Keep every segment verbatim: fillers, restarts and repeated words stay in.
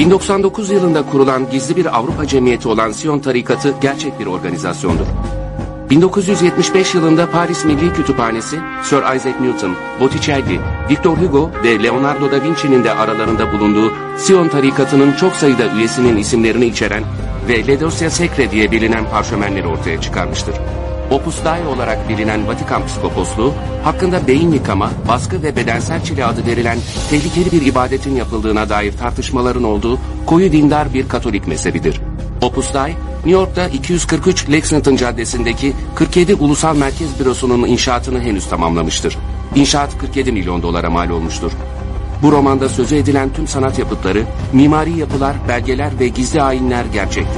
bin doksan dokuz yılında kurulan gizli bir Avrupa cemiyeti olan Sion Tarikatı gerçek bir organizasyondur. bin dokuz yüz yetmiş beş yılında Paris Milli Kütüphanesi, Sir Isaac Newton, Botticelli, Victor Hugo ve Leonardo da Vinci'nin de aralarında bulunduğu Sion Tarikatı'nın çok sayıda üyesinin isimlerini içeren ve Le Dossier Secret diye bilinen parşömenleri ortaya çıkarmıştır. Opus Dei olarak bilinen Vatikan Psikoposluğu, hakkında beyin yıkama, baskı ve bedensel çile adı verilen tehlikeli bir ibadetin yapıldığına dair tartışmaların olduğu koyu dindar bir Katolik mezhebidir. Opus Dei, New York'ta iki yüz kırk üç Lexington Caddesi'ndeki kırk yedi Ulusal Merkez Bürosu'nun inşaatını henüz tamamlamıştır. İnşaat kırk yedi milyon dolara mal olmuştur. Bu romanda sözü edilen tüm sanat yapıtları, mimari yapılar, belgeler ve gizli ayinler gerçektir.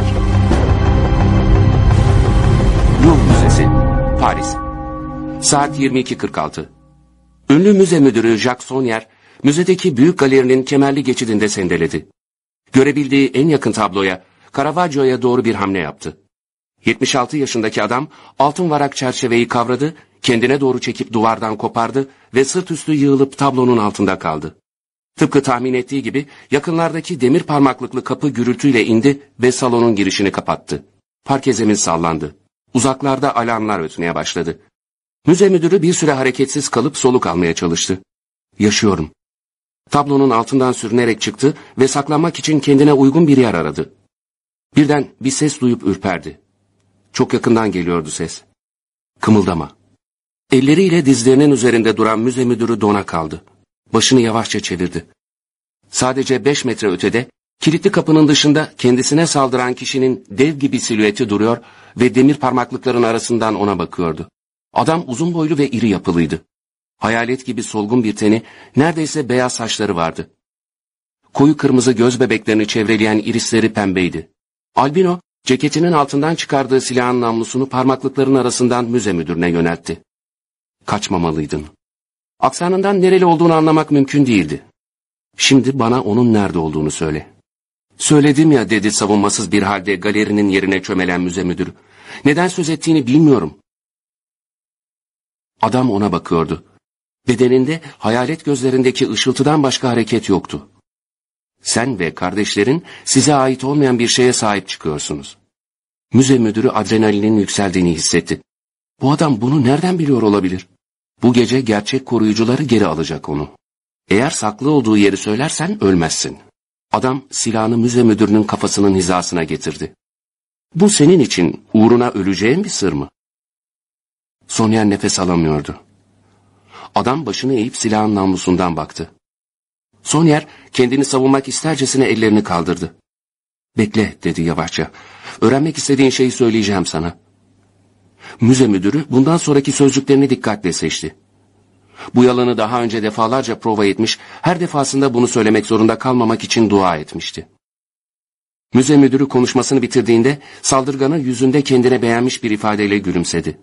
Louvre Müzesi, Paris. Saat yirmi iki kırk altı. Ünlü müze müdürü Jacques Sonnier, müzedeki büyük galerinin kemerli geçidinde sendeledi. Görebildiği en yakın tabloya, Caravaggio'ya doğru bir hamle yaptı. yetmiş altı yaşındaki adam altın varak çerçeveyi kavradı, kendine doğru çekip duvardan kopardı ve sırt üstü yığılıp tablonun altında kaldı. Tıpkı tahmin ettiği gibi yakınlardaki demir parmaklıklı kapı gürültüyle indi ve salonun girişini kapattı. Parke zemin sallandı. Uzaklarda alarmlar ötmeye başladı. Müze müdürü bir süre hareketsiz kalıp soluk almaya çalıştı. Yaşıyorum. Tablonun altından sürünerek çıktı ve saklanmak için kendine uygun bir yer aradı. Birden bir ses duyup ürperdi. Çok yakından geliyordu ses. Kımıldama. Elleriyle dizlerinin üzerinde duran müze müdürü dona kaldı. Başını yavaşça çevirdi. Sadece beş metre ötede, kilitli kapının dışında kendisine saldıran kişinin dev gibi silüeti duruyor ve demir parmaklıkların arasından ona bakıyordu. Adam uzun boylu ve iri yapılıydı. Hayalet gibi solgun bir teni, neredeyse beyaz saçları vardı. Koyu kırmızı göz bebeklerini çevreleyen irisleri pembeydi. Albino, ceketinin altından çıkardığı silahın namlusunu parmaklıkların arasından müze müdürüne yöneltti. Kaçmamalıydın. Aksanından nereli olduğunu anlamak mümkün değildi. Şimdi bana onun nerede olduğunu söyle. Söyledim ya, dedi savunmasız bir halde galerinin yerine çömelen müze müdürü. Neden söz ettiğini bilmiyorum. Adam ona bakıyordu. Bedeninde hayalet gözlerindeki ışıltıdan başka hareket yoktu. Sen ve kardeşlerin size ait olmayan bir şeye sahip çıkıyorsunuz. Müze müdürü adrenalinin yükseldiğini hissetti. Bu adam bunu nereden biliyor olabilir? Bu gece gerçek koruyucuları geri alacak onu. Eğer saklı olduğu yeri söylersen ölmezsin. Adam silahını müze müdürünün kafasının hizasına getirdi. Bu senin için uğruna öleceğin bir sır mı? Sonnier nefes alamıyordu. Adam başını eğip silahın namlusundan baktı. Sonnier kendini savunmak istercesine ellerini kaldırdı. Bekle, dedi yavaşça. Öğrenmek istediğin şeyi söyleyeceğim sana. Müze müdürü bundan sonraki sözcüklerini dikkatle seçti. Bu yalanı daha önce defalarca prova etmiş, her defasında bunu söylemek zorunda kalmamak için dua etmişti. Müze müdürü konuşmasını bitirdiğinde saldırganın yüzünde kendine beğenmiş bir ifadeyle gülümsedi.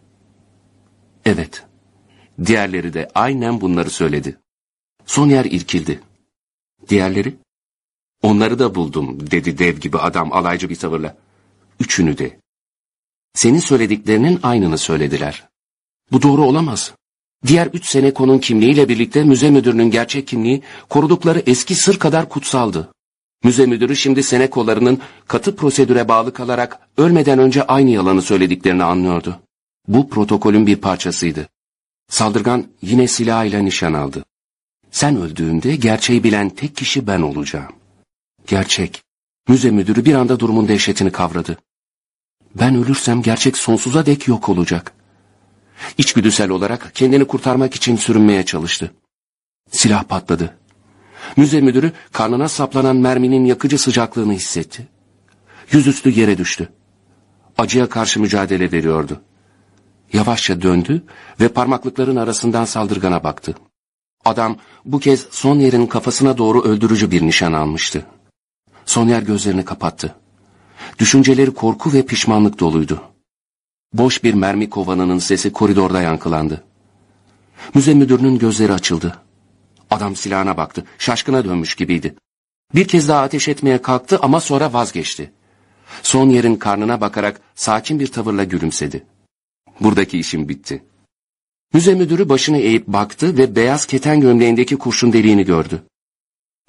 Evet, diğerleri de aynen bunları söyledi. Sonnier irkildi. Diğerleri? Onları da buldum, dedi dev gibi adam alaycı bir tavırla. Üçünü de. Senin söylediklerinin aynını söylediler. Bu doğru olamaz. Diğer üç Seneco'nun kimliğiyle birlikte müze müdürünün gerçek kimliği korudukları eski sır kadar kutsaldı. Müze müdürü şimdi Seneco'larının katı prosedüre bağlı kalarak ölmeden önce aynı yalanı söylediklerini anlıyordu. Bu protokolün bir parçasıydı. Saldırgan yine silahıyla nişan aldı. Sen öldüğünde gerçeği bilen tek kişi ben olacağım. Gerçek. Müze müdürü bir anda durumun dehşetini kavradı. Ben ölürsem gerçek sonsuza dek yok olacak. İçgüdüsel olarak kendini kurtarmak için sürünmeye çalıştı. Silah patladı. Müze müdürü karnına saplanan merminin yakıcı sıcaklığını hissetti. Yüzüstü yere düştü. Acıya karşı mücadele veriyordu. Yavaşça döndü ve parmaklıkların arasından saldırgana baktı. Adam bu kez Sonnier'in kafasına doğru öldürücü bir nişan almıştı. Sonnier gözlerini kapattı. Düşünceleri korku ve pişmanlık doluydu. Boş bir mermi kovanının sesi koridorda yankılandı. Müze müdürünün gözleri açıldı. Adam silahına baktı, şaşkına dönmüş gibiydi. Bir kez daha ateş etmeye kalktı ama sonra vazgeçti. Sonnier'in karnına bakarak sakin bir tavırla gülümsedi. Buradaki işim bitti. Müze müdürü başını eğip baktı ve beyaz keten gömleğindeki kurşun deliğini gördü.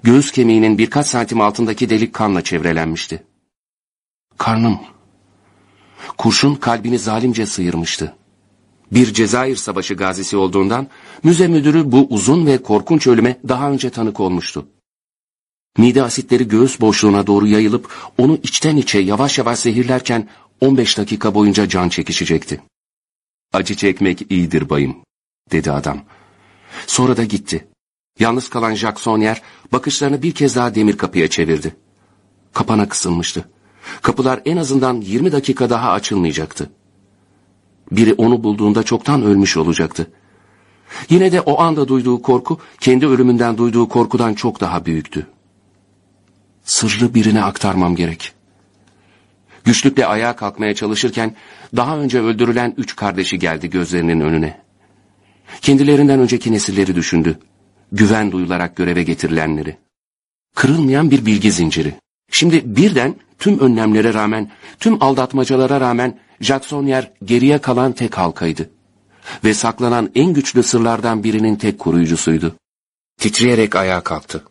Göğüs kemiğinin birkaç santim altındaki delik kanla çevrelenmişti. Karnım. Kurşun kalbini zalimce sıyırmıştı. Bir Cezayir Savaşı gazisi olduğundan müze müdürü bu uzun ve korkunç ölüme daha önce tanık olmuştu. Mide asitleri göğüs boşluğuna doğru yayılıp onu içten içe yavaş yavaş zehirlerken on beş dakika boyunca can çekişecekti. "Acı çekmek iyidir bayım," dedi adam. Sonra da gitti. Yalnız kalan Jacques Saunier bakışlarını bir kez daha demir kapıya çevirdi. Kapana kısılmıştı. Kapılar en azından yirmi dakika daha açılmayacaktı. Biri onu bulduğunda çoktan ölmüş olacaktı. Yine de o anda duyduğu korku, kendi ölümünden duyduğu korkudan çok daha büyüktü. Sırrı birine aktarmam gerek. Güçlükle ayağa kalkmaya çalışırken daha önce öldürülen üç kardeşi geldi gözlerinin önüne. Kendilerinden önceki nesilleri düşündü. Güven duyularak göreve getirilenleri. Kırılmayan bir bilgi zinciri. Şimdi birden tüm önlemlere rağmen, tüm aldatmacalara rağmen Jacques Saunier geriye kalan tek halkaydı. Ve saklanan en güçlü sırlardan birinin tek koruyucusuydu. Titreyerek ayağa kalktı.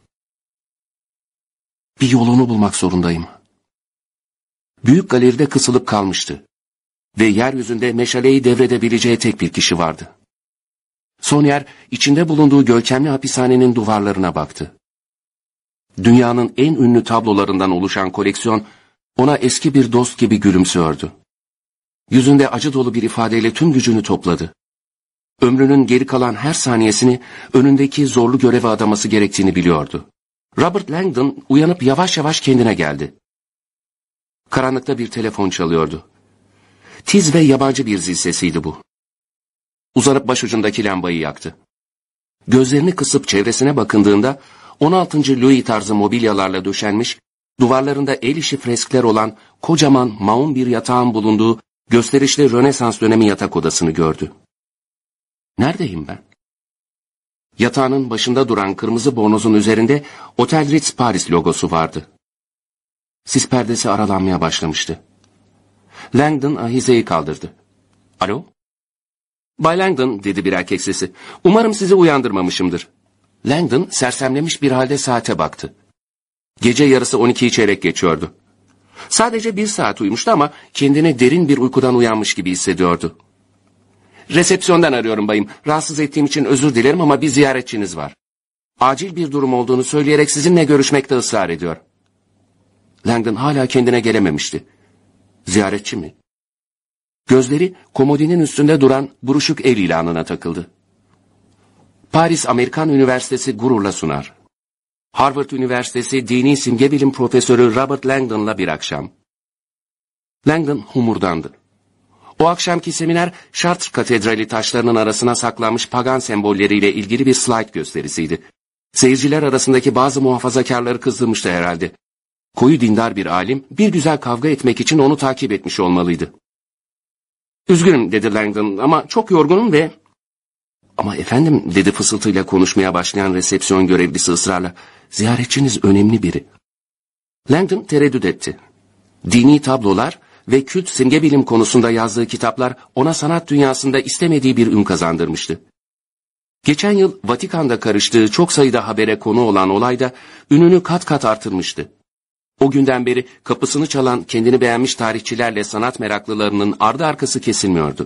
Bir yolunu bulmak zorundayım. Büyük galeride kısılıp kalmıştı. Ve yeryüzünde meşaleyi devredebileceği tek bir kişi vardı. Saunier içinde bulunduğu görkemli hapishanenin duvarlarına baktı. Dünyanın en ünlü tablolarından oluşan koleksiyon ona eski bir dost gibi gülümsüyordu. Yüzünde acı dolu bir ifadeyle tüm gücünü topladı. Ömrünün geri kalan her saniyesini önündeki zorlu göreve adaması gerektiğini biliyordu. Robert Langdon uyanıp yavaş yavaş kendine geldi. Karanlıkta bir telefon çalıyordu. Tiz ve yabancı bir zil sesiydi bu. Uzanıp başucundaki lambayı yaktı. Gözlerini kısıp çevresine bakındığında on altıncı Louis tarzı mobilyalarla döşenmiş, duvarlarında el işi freskler olan kocaman maun bir yatağın bulunduğu gösterişli Rönesans dönemi yatak odasını gördü. Neredeyim ben? Yatağının başında duran kırmızı bornozun üzerinde Hotel Ritz Paris logosu vardı. Sis perdesi aralanmaya başlamıştı. Langdon ahizeyi kaldırdı. "Alo?" "Bay Langdon," dedi bir erkek sesi. "Umarım sizi uyandırmamışımdır." Langdon sersemlemiş bir halde saate baktı. Gece yarısı on ikiyi çeyrek geçiyordu. Sadece bir saat uyumuştu ama kendini derin bir uykudan uyanmış gibi hissediyordu. "Resepsiyondan arıyorum bayım. Rahatsız ettiğim için özür dilerim ama bir ziyaretçiniz var. Acil bir durum olduğunu söyleyerek sizinle görüşmekte ısrar ediyor." Langdon hala kendine gelememişti. Ziyaretçi mi? Gözleri komodinin üstünde duran buruşuk ev ilanına takıldı. Paris Amerikan Üniversitesi gururla sunar. Harvard Üniversitesi Dini Simge Bilim Profesörü Robert Langdon'la bir akşam. Langdon humurdandı. O akşamki seminer Chartres Katedrali taşlarının arasına saklanmış pagan sembolleriyle ilgili bir slide gösterisiydi. Seyirciler arasındaki bazı muhafazakarları kızdırmıştı herhalde. Koyu dindar bir alim bir güzel kavga etmek için onu takip etmiş olmalıydı. "Üzgünüm," dedi Langdon, "ama çok yorgunum ve..." "Ama efendim," dedi fısıltıyla konuşmaya başlayan resepsiyon görevlisi ısrarla, "ziyaretçiniz önemli biri." Langdon tereddüt etti. Dini tablolar ve kült simge bilim konusunda yazdığı kitaplar ona sanat dünyasında istemediği bir ün kazandırmıştı. Geçen yıl Vatikan'da karıştığı çok sayıda habere konu olan olay da ününü kat kat artırmıştı. O günden beri kapısını çalan kendini beğenmiş tarihçilerle sanat meraklılarının ardı arkası kesilmiyordu.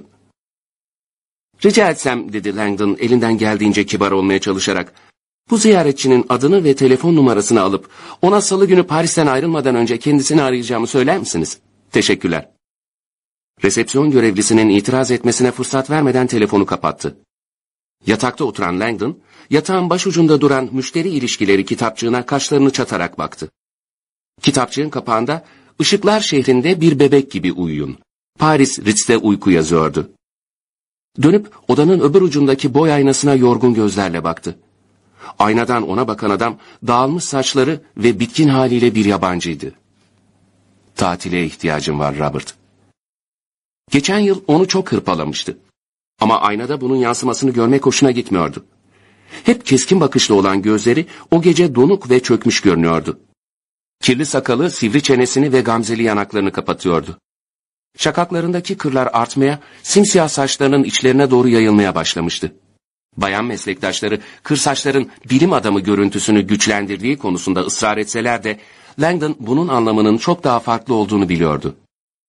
"Rica etsem," dedi Langdon elinden geldiğince kibar olmaya çalışarak, "bu ziyaretçinin adını ve telefon numarasını alıp ona salı günü Paris'ten ayrılmadan önce kendisini arayacağımı söyler misiniz? Teşekkürler." Resepsiyon görevlisinin itiraz etmesine fırsat vermeden telefonu kapattı. Yatakta oturan Langdon, yatağın başucunda duran müşteri ilişkileri kitapçığına kaşlarını çatarak baktı. Kitapçığın kapağında "Işıklar şehrinde bir bebek gibi uyuyun. Paris Ritz'te uyku" yazıyordu. Dönüp odanın öbür ucundaki boy aynasına yorgun gözlerle baktı. Aynadan ona bakan adam dağılmış saçları ve bitkin haliyle bir yabancıydı. "Tatile ihtiyacım var Robert." Geçen yıl onu çok hırpalamıştı. Ama aynada bunun yansımasını görmek hoşuna gitmiyordu. Hep keskin bakışlı olan gözleri o gece donuk ve çökmüş görünüyordu. Kirli sakalı sivri çenesini ve gamzeli yanaklarını kapatıyordu. Şakaklarındaki kırlar artmaya, simsiyah saçlarının içlerine doğru yayılmaya başlamıştı. Bayan meslektaşları kırsaçların bilim adamı görüntüsünü güçlendirdiği konusunda ısrar etseler de Langdon bunun anlamının çok daha farklı olduğunu biliyordu.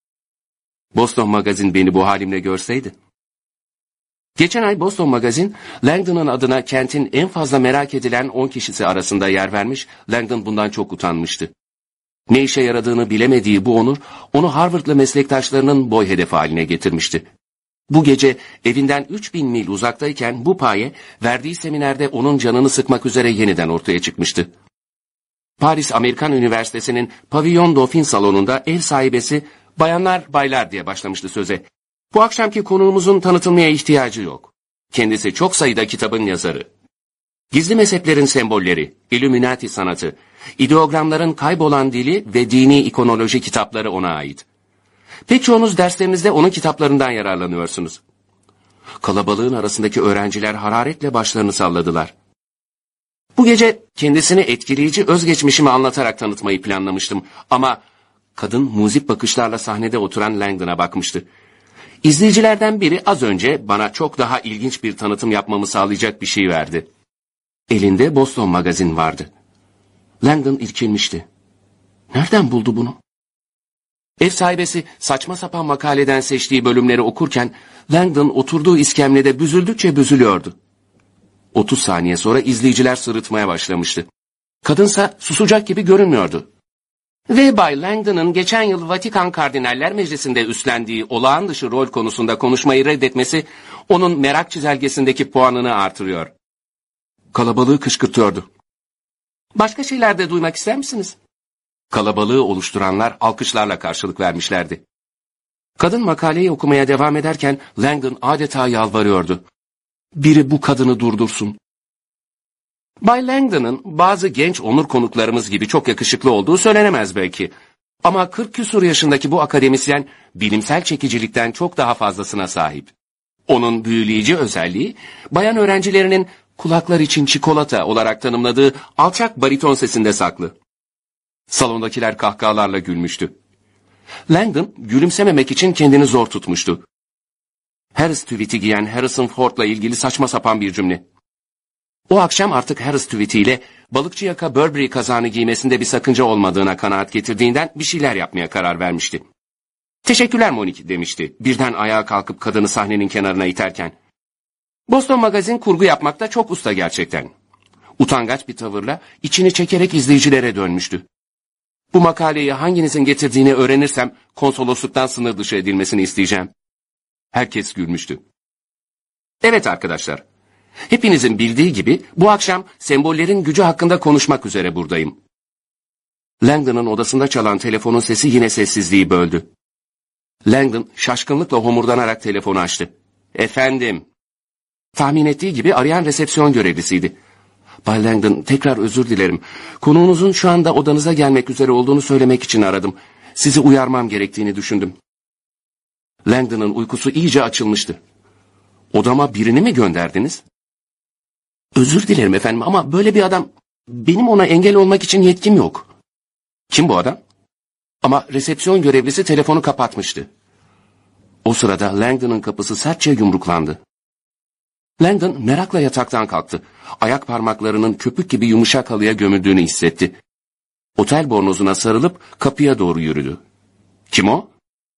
Boston Magazine beni bu halimle görseydi. Geçen ay Boston Magazine, Langdon'un adına kentin en fazla merak edilen on kişisi arasında yer vermiş, Langdon bundan çok utanmıştı. Ne işe yaradığını bilemediği bu onur, onu Harvard'lı meslektaşlarının boy hedefi haline getirmişti. Bu gece evinden üç bin mil uzaktayken bu paye, verdiği seminerde onun canını sıkmak üzere yeniden ortaya çıkmıştı. Paris Amerikan Üniversitesi'nin Pavillon Dauphine salonunda ev sahibesi, "Bayanlar, baylar" diye başlamıştı söze. "Bu akşamki konuğumuzun tanıtılmaya ihtiyacı yok. Kendisi çok sayıda kitabın yazarı. Gizli mezheplerin sembolleri, Illuminati sanatı, ideogramların kaybolan dili ve dini ikonoloji kitapları ona ait. Pek çoğunuz derslerinizde onun kitaplarından yararlanıyorsunuz." Kalabalığın arasındaki öğrenciler hararetle başlarını salladılar. Bu gece kendisini etkileyici özgeçmişimi anlatarak tanıtmayı planlamıştım ama kadın muzip bakışlarla sahnede oturan Langdon'a bakmıştı. İzleyicilerden biri az önce bana çok daha ilginç bir tanıtım yapmamı sağlayacak bir şey verdi. Elinde Boston Magazine vardı. Langdon irkilmişti. Nereden buldu bunu? Ev sahibesi saçma sapan makaleden seçtiği bölümleri okurken Langdon oturduğu iskemlede büzüldükçe büzülüyordu. Otuz saniye sonra izleyiciler sırıtmaya başlamıştı. Kadınsa susacak gibi görünmüyordu. Ve Bay Langdon'ın geçen yıl Vatikan Kardinaller Meclisi'nde üstlendiği olağan dışı rol konusunda konuşmayı reddetmesi onun merak çizelgesindeki puanını artırıyor. Kalabalığı kışkırtıyordu. "Başka şeyler de duymak ister misiniz?" Kalabalığı oluşturanlar alkışlarla karşılık vermişlerdi. Kadın makaleyi okumaya devam ederken Langdon adeta yalvarıyordu. Biri bu kadını durdursun. Bay Langdon'ın bazı genç onur konuklarımız gibi çok yakışıklı olduğu söylenemez belki. Ama kırk küsur yaşındaki bu akademisyen bilimsel çekicilikten çok daha fazlasına sahip. Onun büyüleyici özelliği, bayan öğrencilerinin kulaklar için çikolata olarak tanımladığı alçak bariton sesinde saklı. Salondakiler kahkahalarla gülmüştü. Langdon gülümsememek için kendini zor tutmuştu. Harris tweet'i giyen Harrison Ford'la ilgili saçma sapan bir cümle. O akşam artık Harris tweet'iyle balıkçı yaka Burberry kazağını giymesinde bir sakınca olmadığına kanaat getirdiğinden bir şeyler yapmaya karar vermişti. "Teşekkürler Monique" demişti, birden ayağa kalkıp kadını sahnenin kenarına iterken. Boston Magazine kurgu yapmakta çok usta gerçekten. Utangaç bir tavırla içini çekerek izleyicilere dönmüştü. "Bu makaleyi hanginizin getirdiğini öğrenirsem konsolosluktan sınır dışı edilmesini isteyeceğim." Herkes gülmüştü. Evet arkadaşlar, hepinizin bildiği gibi bu akşam sembollerin gücü hakkında konuşmak üzere buradayım. Langdon'un odasında çalan telefonun sesi yine sessizliği böldü. Langdon şaşkınlıkla homurdanarak telefonu açtı. "Efendim?" Tahmin ettiği gibi arayan resepsiyon görevlisiydi. "Bay Langdon, tekrar özür dilerim. Konuğunuzun şu anda odanıza gelmek üzere olduğunu söylemek için aradım. Sizi uyarmam gerektiğini düşündüm." Langdon'un uykusu iyice açılmıştı. "Odama birini mi gönderdiniz?" "Özür dilerim efendim ama böyle bir adam... Benim ona engel olmak için yetkim yok." "Kim bu adam?" Ama resepsiyon görevlisi telefonu kapatmıştı. O sırada Langdon'un kapısı sertçe yumruklandı. Langdon merakla yataktan kalktı. Ayak parmaklarının köpük gibi yumuşak halıya gömüldüğünü hissetti. Otel bornozuna sarılıp kapıya doğru yürüdü. "Kim o?"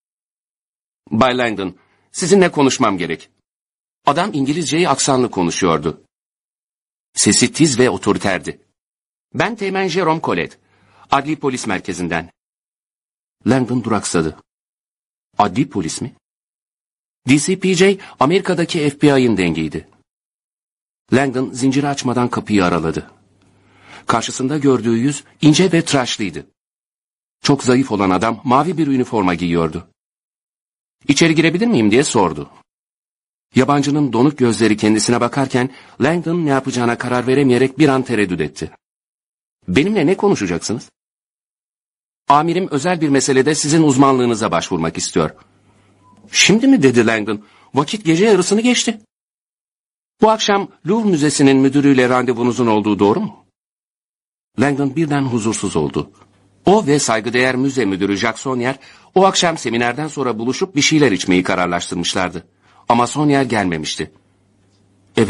"Bay Langdon, sizinle konuşmam gerek." Adam İngilizceyi aksanlı konuşuyordu. Sesi tiz ve otoriterdi. "Ben Teğmen Jerome Colette, Adli Polis Merkezi'nden." Langdon duraksadı. Adli polis mi? D C P J, Amerika'daki F B I'ın dengiydi. Langdon zinciri açmadan kapıyı araladı. Karşısında gördüğü yüz ince ve tıraşlıydı. Çok zayıf olan adam mavi bir üniforma giyiyordu. "İçeri girebilir miyim?" diye sordu. Yabancının donuk gözleri kendisine bakarken Langdon ne yapacağına karar veremeyerek bir an tereddüt etti. "Benimle ne konuşacaksınız?" "Amirim özel bir meselede sizin uzmanlığınıza başvurmak istiyor." "Şimdi mi?" dedi Langdon. "Vakit gece yarısını geçti." "Bu akşam Louvre Müzesi'nin müdürüyle randevunuzun olduğu doğru mu?" Langdon birden huzursuz oldu. O ve saygıdeğer müze müdürü Jacques Sonnier o akşam seminerden sonra buluşup bir şeyler içmeyi kararlaştırmışlardı. Ama Sonnier gelmemişti. "Evet,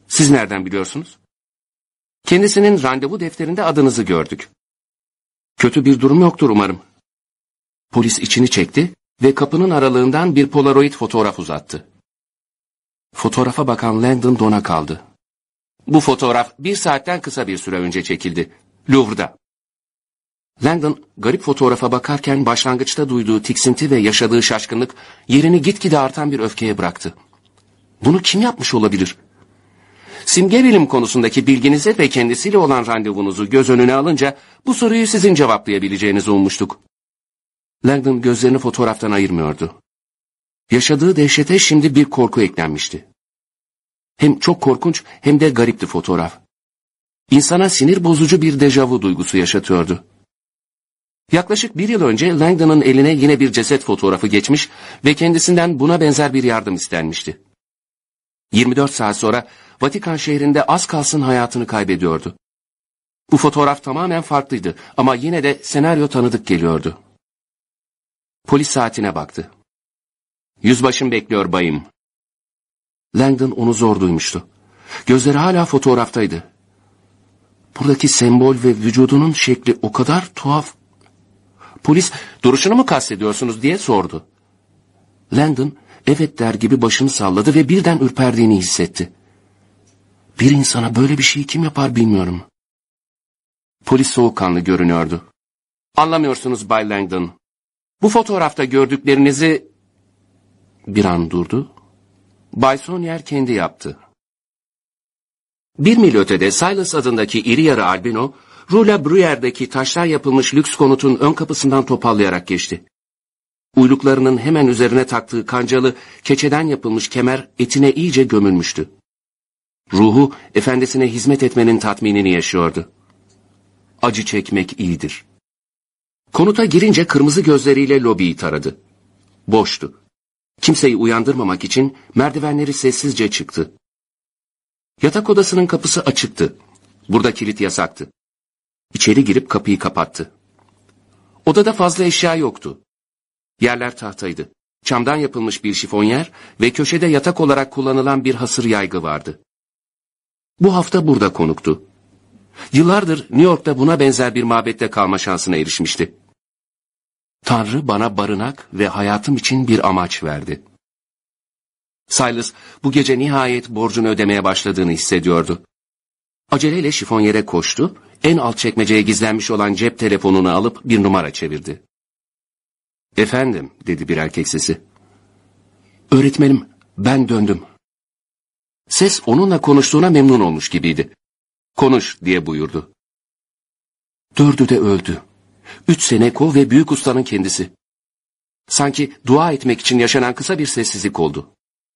Siz nereden biliyorsunuz? Kendisinin randevu defterinde adınızı gördük. Kötü bir durum yoktur umarım. Polis içini çekti ve kapının aralığından bir polaroid fotoğraf uzattı. Fotoğrafa bakan Langdon dona kaldı. Bu fotoğraf bir saatten kısa bir süre önce çekildi. Louvre'da. Langdon garip fotoğrafa bakarken başlangıçta duyduğu tiksinti ve yaşadığı şaşkınlık yerini gitgide artan bir öfkeye bıraktı. Bunu kim yapmış olabilir? Simge bilim konusundaki bilginizi ve kendisiyle olan randevunuzu göz önüne alınca bu soruyu sizin cevaplayabileceğinizi ummuştuk. Langdon gözlerini fotoğraftan ayırmıyordu. Yaşadığı dehşete şimdi bir korku eklenmişti. Hem çok korkunç hem de garipti fotoğraf. İnsana sinir bozucu bir dejavu duygusu yaşatıyordu. Yaklaşık bir yıl önce Langdon'ın eline yine bir ceset fotoğrafı geçmiş ve kendisinden buna benzer bir yardım istenmişti. yirmi dört saat sonra Vatikan şehrinde az kalsın hayatını kaybediyordu. Bu fotoğraf tamamen farklıydı ama yine de senaryo tanıdık geliyordu. Polis saatine baktı. Yüzbaşım bekliyor bayım. Langdon onu zor duymuştu. Gözleri hala fotoğraftaydı. Buradaki sembol ve vücudunun şekli o kadar tuhaf. Polis, duruşunu mu kastediyorsunuz diye sordu. Langdon, evet der gibi başını salladı ve birden ürperdiğini hissetti. Bir insana böyle bir şeyi kim yapar bilmiyorum. Polis soğukkanlı görünüyordu. Anlamıyorsunuz Bay Langdon. Bu fotoğrafta gördüklerinizi... Bir an durdu. Bay Sonier kendi yaptı. Bir mil ötede Silas adındaki iri yarı albino, Rue La Bruyère'deki taştan yapılmış lüks konutun ön kapısından topallayarak geçti. Uyluklarının hemen üzerine taktığı kancalı, keçeden yapılmış kemer etine iyice gömülmüştü. Ruhu, efendisine hizmet etmenin tatminini yaşıyordu. Acı çekmek iyidir. Konuta girince kırmızı gözleriyle lobiyi taradı. Boştu. Kimseyi uyandırmamak için merdivenleri sessizce çıktı. Yatak odasının kapısı açıktı. Burada kilit yasaktı. İçeri girip kapıyı kapattı. Odada fazla eşya yoktu. Yerler tahtaydı. Çamdan yapılmış bir şifonyer ve köşede yatak olarak kullanılan bir hasır yaygı vardı. Bu hafta burada konuktu. Yıllardır New York'ta buna benzer bir mabette kalma şansına erişmişti. Tanrı bana barınak ve hayatım için bir amaç verdi. Silas bu gece nihayet borcunu ödemeye başladığını hissediyordu. Aceleyle şifonyere koştu, en alt çekmeceye gizlenmiş olan cep telefonunu alıp bir numara çevirdi. Efendim, dedi bir erkek sesi. Öğretmenim, ben döndüm. Ses onunla konuştuğuna memnun olmuş gibiydi. Konuş, diye buyurdu. Dördü de öldü. Üç seneko ve büyük ustanın kendisi. Sanki dua etmek için yaşanan kısa bir sessizlik oldu.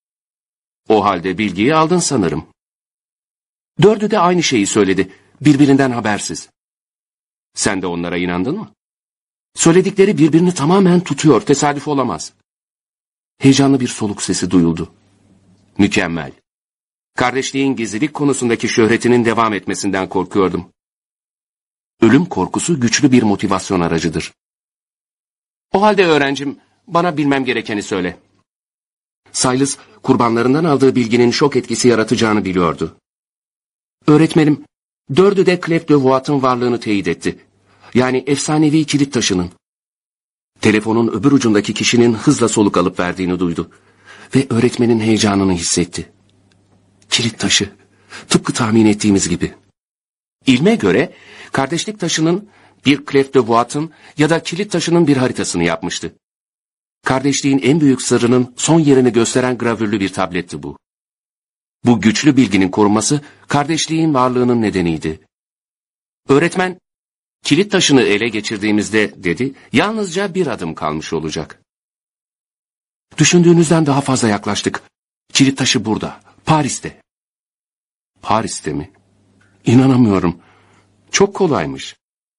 O halde bilgiyi aldın sanırım. Dördü de aynı şeyi söyledi, birbirinden habersiz. Sen de onlara inandın mı? Söyledikleri birbirini tamamen tutuyor, tesadüf olamaz. Heyecanlı bir soluk sesi duyuldu. Mükemmel. Kardeşliğin gizlilik konusundaki şöhretinin devam etmesinden korkuyordum. Ölüm korkusu güçlü bir motivasyon aracıdır. O halde öğrencim, bana bilmem gerekeni söyle. Silas, kurbanlarından aldığı bilginin şok etkisi yaratacağını biliyordu. Öğretmenim, dördü de Clef de Voigt'ın varlığını teyit etti. Yani efsanevi kilit taşının. Telefonun öbür ucundaki kişinin hızla soluk alıp verdiğini duydu. Ve öğretmenin heyecanını hissetti. Kilit taşı, tıpkı tahmin ettiğimiz gibi. İlme göre, kardeşlik taşının bir Clef de Voigt'ın ya da kilit taşının bir haritasını yapmıştı. Kardeşliğin en büyük sırrının son yerini gösteren gravürlü bir tabletti bu. Bu güçlü bilginin korunması, kardeşliğin varlığının nedeniydi. Öğretmen, kilit taşını ele geçirdiğimizde, dedi, yalnızca bir adım kalmış olacak. Düşündüğünüzden daha fazla yaklaştık. Kilit taşı burada, Paris'te. Paris'te mi? İnanamıyorum. Çok kolaymış.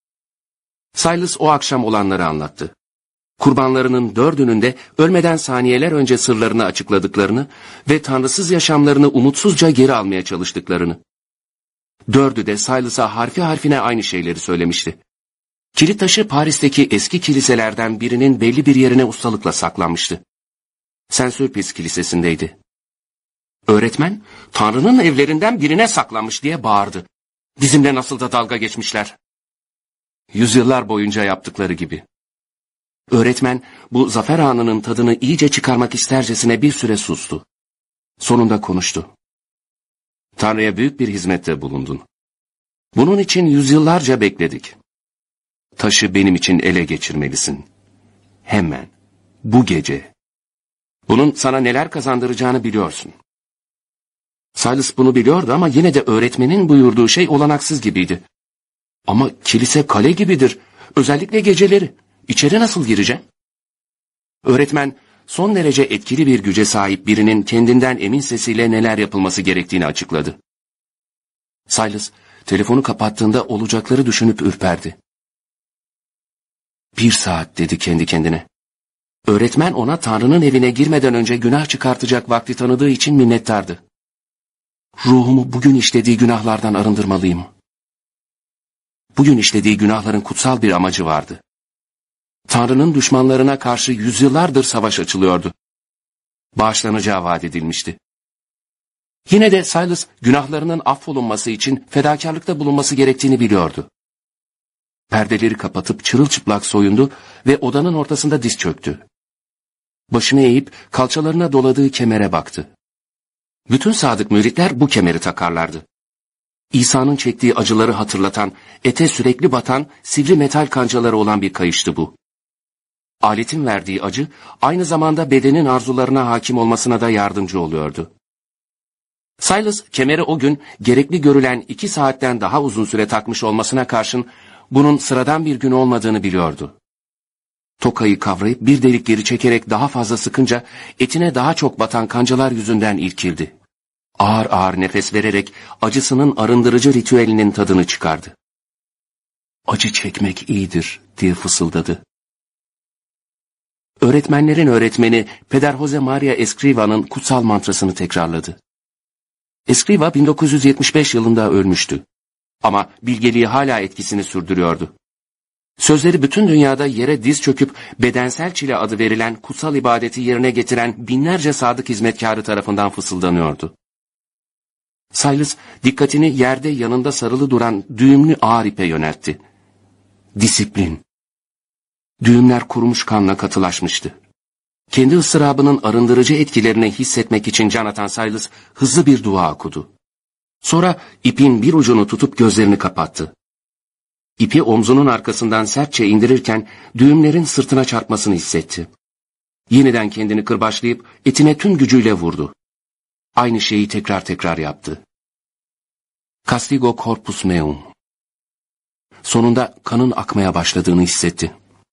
Silas o akşam olanları anlattı. Kurbanlarının dördünün de ölmeden saniyeler önce sırlarını açıkladıklarını ve tanrısız yaşamlarını umutsuzca geri almaya çalıştıklarını. Dördü de Silas'a harfi harfine aynı şeyleri söylemişti. Kilit taşı Paris'teki eski kiliselerden birinin belli bir yerine ustalıkla saklanmıştı. Saint-Sulpice Kilisesi'ndeydi. Öğretmen, Tanrı'nın evlerinden birine saklanmış diye bağırdı. Bizimle nasıl da dalga geçmişler. Yüzyıllar boyunca yaptıkları gibi. Öğretmen, bu zafer anının tadını iyice çıkarmak istercesine bir süre sustu. Sonunda konuştu. Tanrı'ya büyük bir hizmette bulundun. Bunun için yüzyıllarca bekledik. Taşı benim için ele geçirmelisin. Hemen, bu gece. Bunun sana neler kazandıracağını biliyorsun. Silas bunu biliyordu ama yine de öğretmenin buyurduğu şey olanaksız gibiydi. Ama kilise kale gibidir, özellikle geceleri. İçeri nasıl gireceğim? Öğretmen, son derece etkili bir güce sahip birinin kendinden emin sesiyle neler yapılması gerektiğini açıkladı. Silas, telefonu kapattığında olacakları düşünüp ürperdi. Bir saat dedi kendi kendine. Öğretmen ona Tanrı'nın evine girmeden önce günah çıkartacak vakti tanıdığı için minnettardı. Ruhumu bugün işlediği günahlardan arındırmalıyım. Bugün işlediği günahların kutsal bir amacı vardı. Tanrı'nın düşmanlarına karşı yüzyıllardır savaş açılıyordu. Bağışlanacağı vaat edilmişti. Yine de Silas günahlarının affolunması için fedakarlıkta bulunması gerektiğini biliyordu. Perdeleri kapatıp çırılçıplak soyundu ve odanın ortasında diz çöktü. Başını eğip kalçalarına doladığı kemere baktı. Bütün sadık müritler bu kemeri takarlardı. İsa'nın çektiği acıları hatırlatan, ete sürekli batan, sivri metal kancaları olan bir kayıştı bu. Aletin verdiği acı, aynı zamanda bedenin arzularına hakim olmasına da yardımcı oluyordu. Silas, kemeri o gün gerekli görülen iki saatten daha uzun süre takmış olmasına karşın, bunun sıradan bir gün olmadığını biliyordu. Tokayı kavrayıp bir delik geri çekerek daha fazla sıkınca, etine daha çok batan kancalar yüzünden irkildi. Ağır ağır nefes vererek acısının arındırıcı ritüelinin tadını çıkardı. Acı çekmek iyidir diye fısıldadı. Öğretmenlerin öğretmeni Peder Jose Maria Escriva'nın kutsal mantrasını tekrarladı. Escriva bin dokuz yüz yetmiş beş yılında ölmüştü. Ama bilgeliği hala etkisini sürdürüyordu. Sözleri bütün dünyada yere diz çöküp bedensel çile adı verilen kutsal ibadeti yerine getiren binlerce sadık hizmetkarı tarafından fısıldanıyordu. Silas dikkatini yerde yanında sarılı duran düğümlü ağır ipe yöneltti. Disiplin. Düğümler kurumuş kanla katılaşmıştı. Kendi ıstırabının arındırıcı etkilerini hissetmek için can atan Silas hızlı bir dua okudu. Sonra ipin bir ucunu tutup gözlerini kapattı. İpi omzunun arkasından sertçe indirirken düğümlerin sırtına çarpmasını hissetti. Yeniden kendini kırbaçlayıp etine tüm gücüyle vurdu. Aynı şeyi tekrar tekrar yaptı. Castigo corpus meum. Sonunda kanın akmaya başladığını hissetti.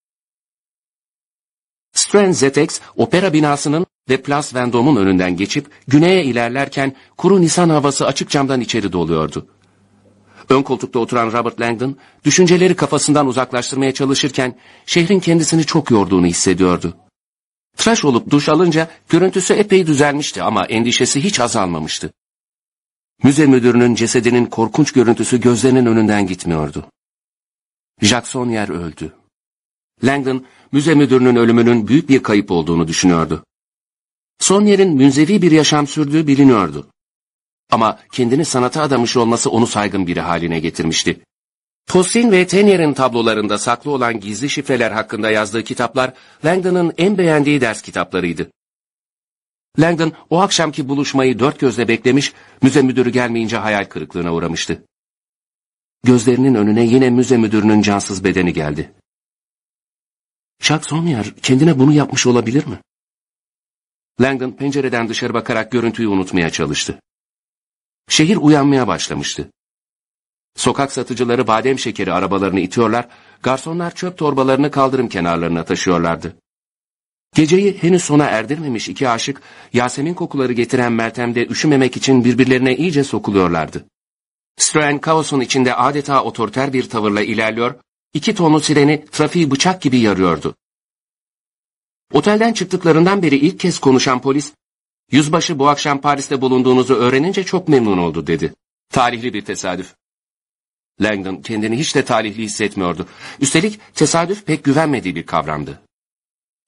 Strand Z X, opera binasının ve Place Vendôme'un önünden geçip güneye ilerlerken kuru nisan havası açık camdan içeri doluyordu. Ön koltukta oturan Robert Langdon, düşünceleri kafasından uzaklaştırmaya çalışırken şehrin kendisini çok yorduğunu hissediyordu. Tıraş olup duş alınca görüntüsü epey düzelmişti ama endişesi hiç azalmamıştı. Müze müdürünün cesedinin korkunç görüntüsü gözlerinin önünden gitmiyordu. Jacques Saunier öldü. Langdon, müze müdürünün ölümünün büyük bir kayıp olduğunu düşünüyordu. Saunier'in münzevi bir yaşam sürdüğü biliniyordu. Ama kendini sanata adamış olması onu saygın biri haline getirmişti. Possin ve Tenier'in tablolarında saklı olan gizli şifreler hakkında yazdığı kitaplar, Langdon'ın en beğendiği ders kitaplarıydı. Langdon o akşamki buluşmayı dört gözle beklemiş, müze müdürü gelmeyince hayal kırıklığına uğramıştı. Gözlerinin önüne yine müze müdürünün cansız bedeni geldi. Jacques Saunier kendine bunu yapmış olabilir mi? Langdon pencereden dışarı bakarak görüntüyü unutmaya çalıştı. Şehir uyanmaya başlamıştı. Sokak satıcıları badem şekeri arabalarını itiyorlar, garsonlar çöp torbalarını kaldırım kenarlarına taşıyorlardı. Geceyi henüz sona erdirmemiş iki aşık, Yasemin kokuları getiren Meltem'de üşümemek için birbirlerine iyice sokuluyorlardı. Strand kaosun içinde adeta otoriter bir tavırla ilerliyor, iki tonlu sireni trafiği bıçak gibi yarıyordu. Otelden çıktıklarından beri ilk kez konuşan polis, "Yüzbaşı bu akşam Paris'te bulunduğunuzu öğrenince çok memnun oldu," dedi. Talihli bir tesadüf. Langdon kendini hiç de talihli hissetmiyordu. Üstelik tesadüf pek güvenmediği bir kavramdı.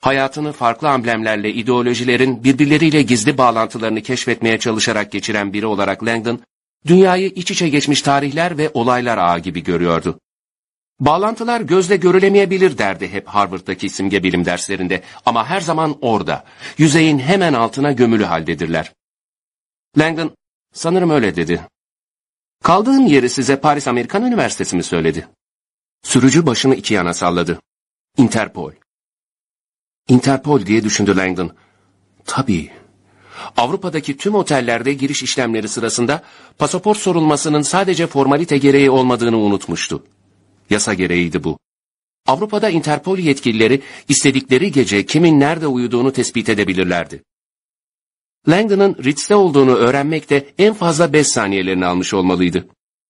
Hayatını farklı amblemlerle ideolojilerin birbirleriyle gizli bağlantılarını keşfetmeye çalışarak geçiren biri olarak Langdon, dünyayı iç içe geçmiş tarihler ve olaylar ağı gibi görüyordu. Bağlantılar gözle görülemeyebilir derdi hep Harvard'daki simge bilim derslerinde ama her zaman orada, yüzeyin hemen altına gömülü haldedirler. Langdon, sanırım öyle dedi. Kaldığım yeri size Paris Amerikan Üniversitesi mi söyledi? Sürücü başını iki yana salladı. Interpol. Interpol diye düşündü Langdon. Tabii. Avrupa'daki tüm otellerde giriş işlemleri sırasında pasaport sorulmasının sadece formalite gereği olmadığını unutmuştu. Yasa gereğiydi bu. Avrupa'da Interpol yetkilileri istedikleri gece kimin nerede uyuduğunu tespit edebilirlerdi. Langdon'ın Ritz'te olduğunu öğrenmek de en fazla beş saniyelerini almış olmalıydı.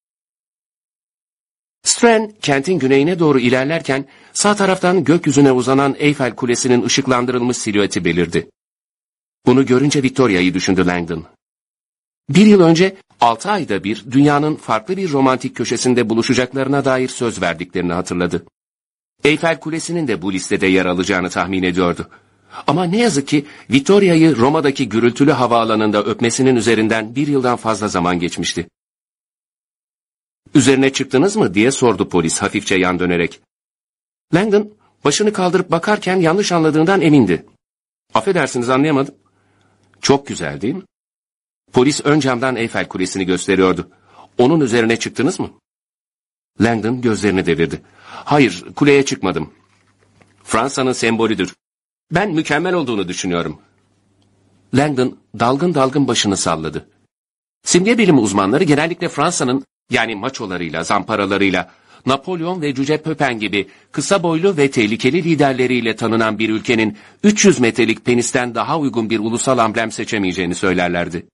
Strand, kentin güneyine doğru ilerlerken sağ taraftan gökyüzüne uzanan Eyfel Kulesi'nin ışıklandırılmış silüeti belirdi. Bunu görünce Victoria'yı düşündü Langdon. Bir yıl önce altı ayda bir dünyanın farklı bir romantik köşesinde buluşacaklarına dair söz verdiklerini hatırladı. Eyfel Kulesi'nin de bu listede yer alacağını tahmin ediyordu. Ama ne yazık ki Victoria'yı Roma'daki gürültülü havaalanında öpmesinin üzerinden bir yıldan fazla zaman geçmişti. "Üzerine çıktınız mı?" diye sordu polis hafifçe yan dönerek. Langdon başını kaldırıp bakarken yanlış anladığından emindi. "Affedersiniz, anlayamadım." "Çok güzel değil mi?" Polis ön camdan Eyfel Kulesi'ni gösteriyordu. "Onun üzerine çıktınız mı?" Langdon gözlerini devirdi. "Hayır, kuleye çıkmadım. Fransa'nın sembolüdür. Ben mükemmel olduğunu düşünüyorum." Langdon dalgın dalgın başını salladı. Simge bilimi uzmanları genellikle Fransa'nın, yani maçolarıyla, zamparalarıyla, Napolyon ve Cüce Pöpen gibi kısa boylu ve tehlikeli liderleriyle tanınan bir ülkenin üç yüz metrelik penisten daha uygun bir ulusal amblem seçemeyeceğini söylerlerdi.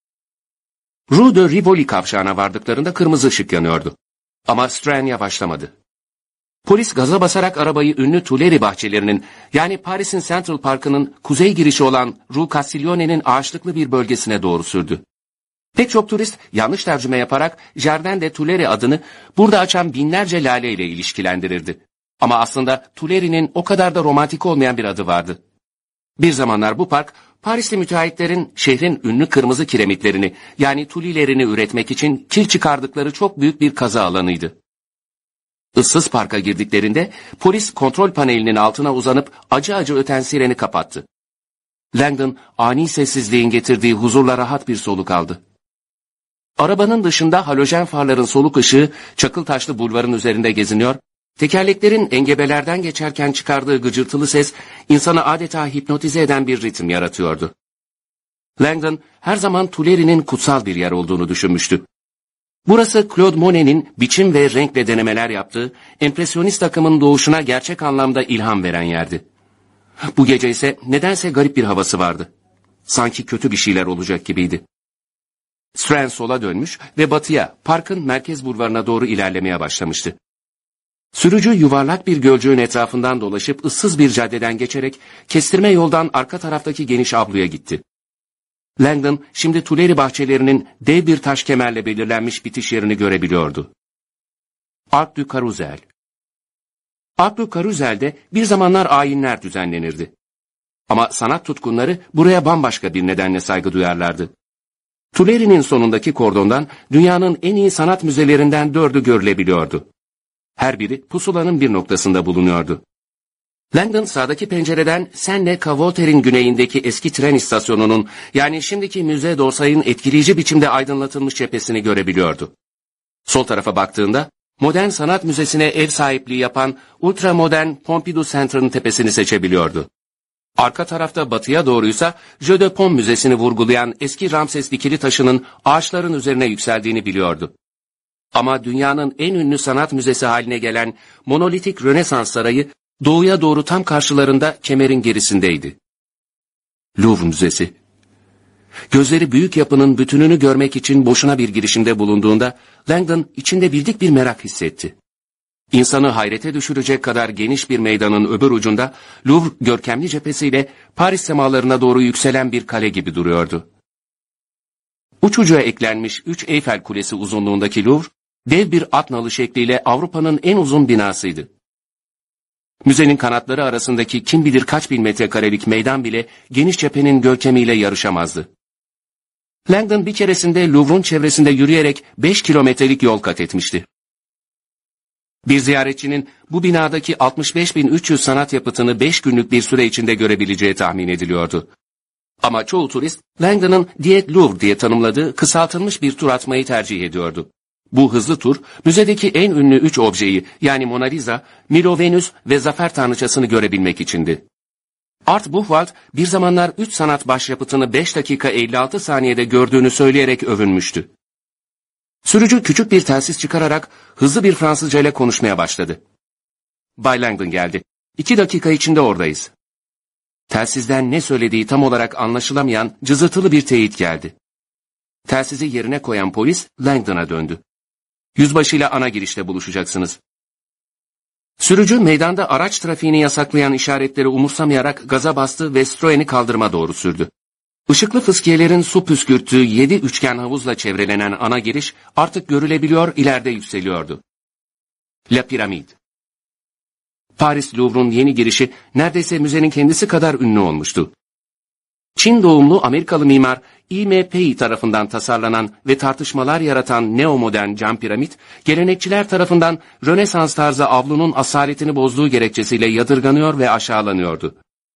Rue de Rivoli kavşağına vardıklarında kırmızı ışık yanıyordu. Ama Strand yavaşlamadı. Polis gaza basarak arabayı ünlü Tuileries bahçelerinin, yani Paris'in Central Park'ının kuzey girişi olan Rue Castiglione'nin ağaçlıklı bir bölgesine doğru sürdü. Pek çok turist yanlış tercüme yaparak Jardin des Tuileries adını burada açan binlerce lale ile ilişkilendirirdi. Ama aslında Tuileries'nin o kadar da romantik olmayan bir adı vardı. Bir zamanlar bu park, Parisli müteahhitlerin şehrin ünlü kırmızı kiremitlerini, yani tulilerini üretmek için kil çıkardıkları çok büyük bir kazı alanıydı. Issız parka girdiklerinde polis kontrol panelinin altına uzanıp acı acı öten sireni kapattı. Langdon ani sessizliğin getirdiği huzurla rahat bir soluk aldı. Arabanın dışında halojen farların soluk ışığı çakıl taşlı bulvarın üzerinde geziniyor, tekerleklerin engebelerden geçerken çıkardığı gıcırtılı ses insanı adeta hipnotize eden bir ritim yaratıyordu. Langdon her zaman Tuilerie'nin kutsal bir yer olduğunu düşünmüştü. Burası Claude Monet'in biçim ve renkle denemeler yaptığı empresyonist akımın doğuşuna gerçek anlamda ilham veren yerdi. Bu gece ise nedense garip bir havası vardı. Sanki kötü bir şeyler olacak gibiydi. Strand sola dönmüş ve batıya, parkın merkez bulvarına doğru ilerlemeye başlamıştı. Sürücü yuvarlak bir gölcüğün etrafından dolaşıp ıssız bir caddeden geçerek kestirme yoldan arka taraftaki geniş avluya gitti. Langdon şimdi Tuileries bahçelerinin dev bir taş kemerle belirlenmiş bitiş yerini görebiliyordu. Arc du Carrousel. Arc du Carrousel'de bir zamanlar ayinler düzenlenirdi. Ama sanat tutkunları buraya bambaşka bir nedenle saygı duyarlardı. Tuilerie'nin sonundaki kordondan dünyanın en iyi sanat müzelerinden dördü görülebiliyordu. Her biri pusulanın bir noktasında bulunuyordu. Langdon sağdaki pencereden Seine Voltaire'in güneyindeki eski tren istasyonunun, yani şimdiki Müze d'Orsay'ın etkileyici biçimde aydınlatılmış cephesini görebiliyordu. Sol tarafa baktığında Modern Sanat Müzesi'ne ev sahipliği yapan ultramodern Pompidou Center'ın tepesini seçebiliyordu. Arka tarafta batıya doğruysa Jeu de Paume Müzesi'ni vurgulayan eski Ramses dikili taşının ağaçların üzerine yükseldiğini biliyordu. Ama dünyanın en ünlü sanat müzesi haline gelen monolitik Rönesans Sarayı doğuya doğru tam karşılarında kemerin gerisindeydi. Louvre Müzesi. Gözleri büyük yapının bütününü görmek için boşuna bir girişimde bulunduğunda Langdon içinde bildik bir merak hissetti. İnsanı hayrete düşürecek kadar geniş bir meydanın öbür ucunda Louvre görkemli cephesiyle Paris semalarına doğru yükselen bir kale gibi duruyordu. Uç uca eklenmiş üç Eyfel Kulesi uzunluğundaki Louvre, dev bir at nalı şekliyle Avrupa'nın en uzun binasıydı. Müzenin kanatları arasındaki kim bilir kaç bin metrekarelik meydan bile geniş cephenin görkemiyle yarışamazdı. Langdon bir keresinde Louvre'un çevresinde yürüyerek beş kilometrelik yol kat etmişti. Bir ziyaretçinin bu binadaki altmış beş bin üç yüz sanat yapıtını beş günlük bir süre içinde görebileceği tahmin ediliyordu. Ama çoğu turist Langdon'ın Diet Louvre diye tanımladığı kısaltılmış bir tur atmayı tercih ediyordu. Bu hızlı tur, müzedeki en ünlü üç objeyi yani Mona Lisa, Milo Venüs ve Zafer Tanrıçası'nı görebilmek içindi. Art Buchwald bir zamanlar üç sanat başyapıtını beş dakika elli altı saniyede gördüğünü söyleyerek övünmüştü. Sürücü küçük bir telsiz çıkararak hızlı bir Fransızca ile konuşmaya başladı. Bay Langdon geldi. İki dakika içinde oradayız. Telsizden ne söylediği tam olarak anlaşılamayan cızırtılı bir teyit geldi. Telsizi yerine koyan polis Langdon'a döndü. Yüzbaşıyla ana girişte buluşacaksınız. Sürücü meydanda araç trafiğini yasaklayan işaretleri umursamayarak gaza bastı ve Citroen'i kaldırıma doğru sürdü. Işıklı fıskiyelerin su püskürttüğü yedi üçgen havuzla çevrelenen ana giriş artık görülebiliyor, ileride yükseliyordu. La Pyramide. Paris Louvre'un yeni girişi neredeyse müzenin kendisi kadar ünlü olmuştu. Çin doğumlu Amerikalı mimar I M Pei tarafından tasarlanan ve tartışmalar yaratan neomodern cam piramit, gelenekçiler tarafından Rönesans tarzı avlunun asaletini bozduğu gerekçesiyle yadırganıyor ve aşağılanıyordu.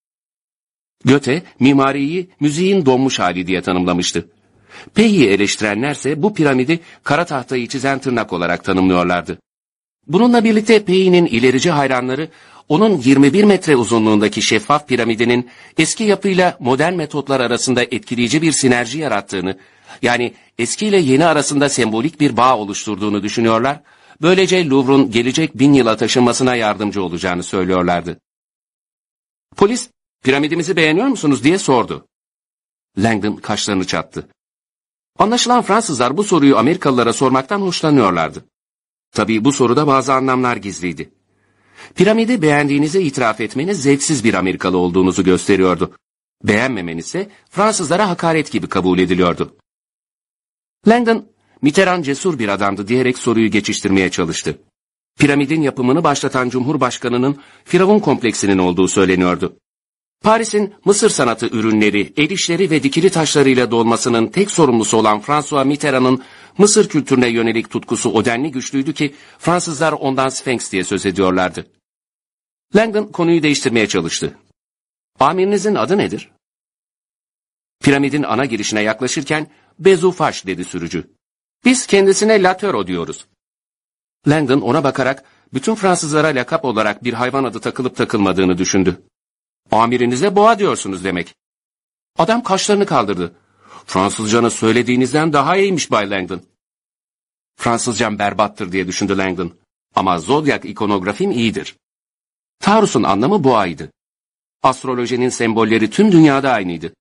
Goethe, mimariyi müziğin donmuş hali diye tanımlamıştı. Pei'yi eleştirenlerse bu piramidi kara tahtayı çizen tırnak olarak tanımlıyorlardı. Bununla birlikte Pei'nin ilerici hayranları, onun yirmi bir metre uzunluğundaki şeffaf piramidinin eski yapıyla modern metotlar arasında etkileyici bir sinerji yarattığını, yani eski ile yeni arasında sembolik bir bağ oluşturduğunu düşünüyorlar, böylece Louvre'un gelecek bin yıla taşınmasına yardımcı olacağını söylüyorlardı. Polis, piramidimizi beğeniyor musunuz diye sordu. Langdon kaşlarını çattı. Anlaşılan Fransızlar bu soruyu Amerikalılara sormaktan hoşlanıyorlardı. Tabii bu soruda bazı anlamlar gizliydi. Piramidi beğendiğinizi itiraf etmeniz zevksiz bir Amerikalı olduğunuzu gösteriyordu. Beğenmemeniz ise Fransızlara hakaret gibi kabul ediliyordu. Langdon, Mitterrand cesur bir adamdı diyerek soruyu geçiştirmeye çalıştı. Piramidin yapımını başlatan Cumhurbaşkanı'nın Firavun kompleksinin olduğu söyleniyordu. Paris'in Mısır sanatı ürünleri, el işleri ve dikili taşlarıyla dolmasının tek sorumlusu olan François Mitterrand'ın Mısır kültürüne yönelik tutkusu o denli güçlüydü ki Fransızlar ondan Sphinx diye söz ediyorlardı. Langdon konuyu değiştirmeye çalıştı. Amirinizin adı nedir? Piramidin ana girişine yaklaşırken Bezufaş dedi sürücü. Biz kendisine Latero diyoruz. Langdon ona bakarak bütün Fransızlara lakap olarak bir hayvan adı takılıp takılmadığını düşündü. Amirinize boğa diyorsunuz demek. Adam kaşlarını kaldırdı. Fransızcanı söylediğinizden daha iyiymiş Bay Langdon. Fransızcam berbattır diye düşündü Langdon. Ama zodyak ikonografim iyidir. Taurus'un anlamı boğaydı. Astrolojinin sembolleri tüm dünyada aynıydı.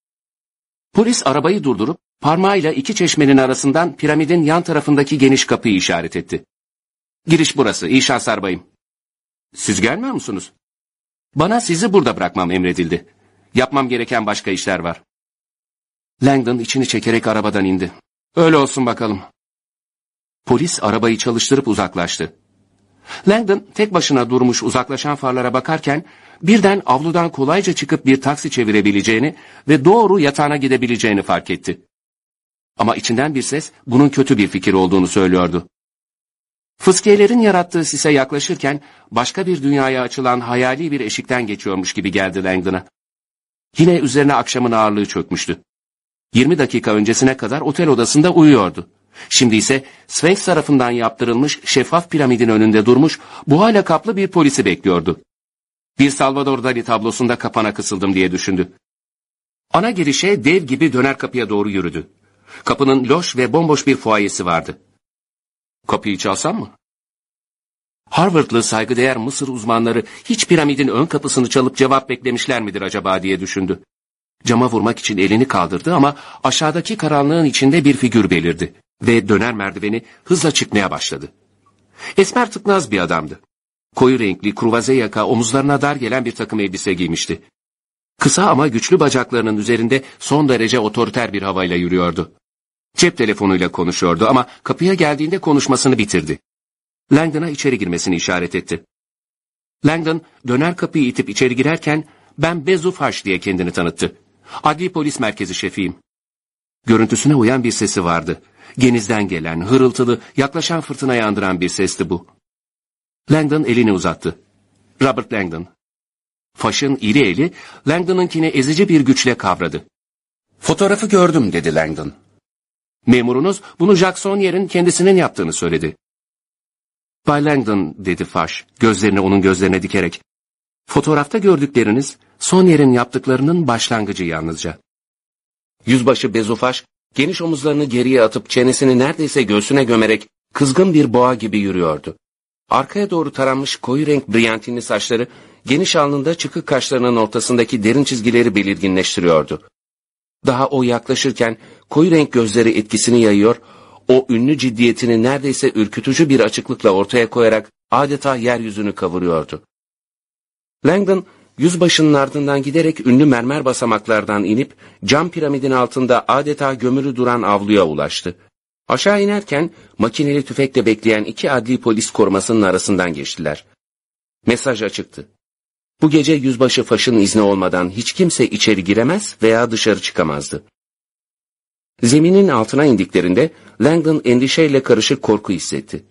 Polis arabayı durdurup parmağıyla iki çeşmenin arasından piramidin yan tarafındaki geniş kapıyı işaret etti. Giriş burası, iyi şanslar bayım. Siz gelmiyor musunuz? Bana sizi burada bırakmam emredildi. Yapmam gereken başka işler var. Langdon içini çekerek arabadan indi. Öyle olsun bakalım. Polis arabayı çalıştırıp uzaklaştı. Langdon tek başına durmuş uzaklaşan farlara bakarken birden avludan kolayca çıkıp bir taksi çevirebileceğini ve doğru yatağına gidebileceğini fark etti. Ama içinden bir ses bunun kötü bir fikir olduğunu söylüyordu. Fıskiyelerin yarattığı sise yaklaşırken başka bir dünyaya açılan hayali bir eşikten geçiyormuş gibi geldi Langdon'a. Yine üzerine akşamın ağırlığı çökmüştü. yirmi dakika öncesine kadar otel odasında uyuyordu. Şimdi ise Sphinx tarafından yaptırılmış şeffaf piramidin önünde durmuş, buhayla kaplı bir polisi bekliyordu. Bir Salvador Dali tablosunda kapana kısıldım diye düşündü. Ana girişe dev gibi döner kapıya doğru yürüdü. Kapının loş ve bomboş bir fuayesi vardı. Kapıyı çalsam mı? Harvardlı saygıdeğer Mısır uzmanları hiç piramidin ön kapısını çalıp cevap beklemişler midir acaba diye düşündü. Cama vurmak için elini kaldırdı ama aşağıdaki karanlığın içinde bir figür belirdi ve döner merdiveni hızla çıkmaya başladı. Esmer tıknaz bir adamdı. Koyu renkli kruvaze yaka, omuzlarına dar gelen bir takım elbise giymişti. Kısa ama güçlü bacaklarının üzerinde son derece otoriter bir havayla yürüyordu. Cep telefonuyla konuşuyordu ama kapıya geldiğinde konuşmasını bitirdi. Langdon'a içeri girmesini işaret etti. Langdon döner kapıyı itip içeri girerken ben Bezu Faş diye kendini tanıttı. Adli polis merkezi şefiyim. Görüntüsüne uyan bir sesi vardı. Genizden gelen, hırıltılı, yaklaşan fırtınayı andıran bir sesti bu. Langdon elini uzattı. Robert Langdon. Faş'ın iri eli Langdon'unkini ezici bir güçle kavradı. Fotoğrafı gördüm dedi Langdon. Memurunuz bunu Jacques Saunier'in kendisinin yaptığını söyledi. Bay Langdon dedi Faş, gözlerini onun gözlerine dikerek. Fotoğrafta gördükleriniz Saunier'in yaptıklarının başlangıcı yalnızca. Yüzbaşı Bezu Faş geniş omuzlarını geriye atıp çenesini neredeyse göğsüne gömerek kızgın bir boğa gibi yürüyordu. Arkaya doğru taranmış koyu renk briyantinli saçları geniş alnında çıkık kaşlarının ortasındaki derin çizgileri belirginleştiriyordu. Daha o yaklaşırken koyu renk gözleri etkisini yayıyor, o ünlü ciddiyetini neredeyse ürkütücü bir açıklıkla ortaya koyarak adeta yeryüzünü kavuruyordu. Langdon yüzbaşının ardından giderek ünlü mermer basamaklardan inip cam piramidin altında adeta gömülü duran avluya ulaştı. Aşağı inerken makineli tüfekle bekleyen iki adli polis korumasının arasından geçtiler. Mesaj açıktı. Bu gece yüzbaşı Faş'ın izni olmadan hiç kimse içeri giremez veya dışarı çıkamazdı. Zeminin altına indiklerinde Langdon endişeyle karışık korku hissetti.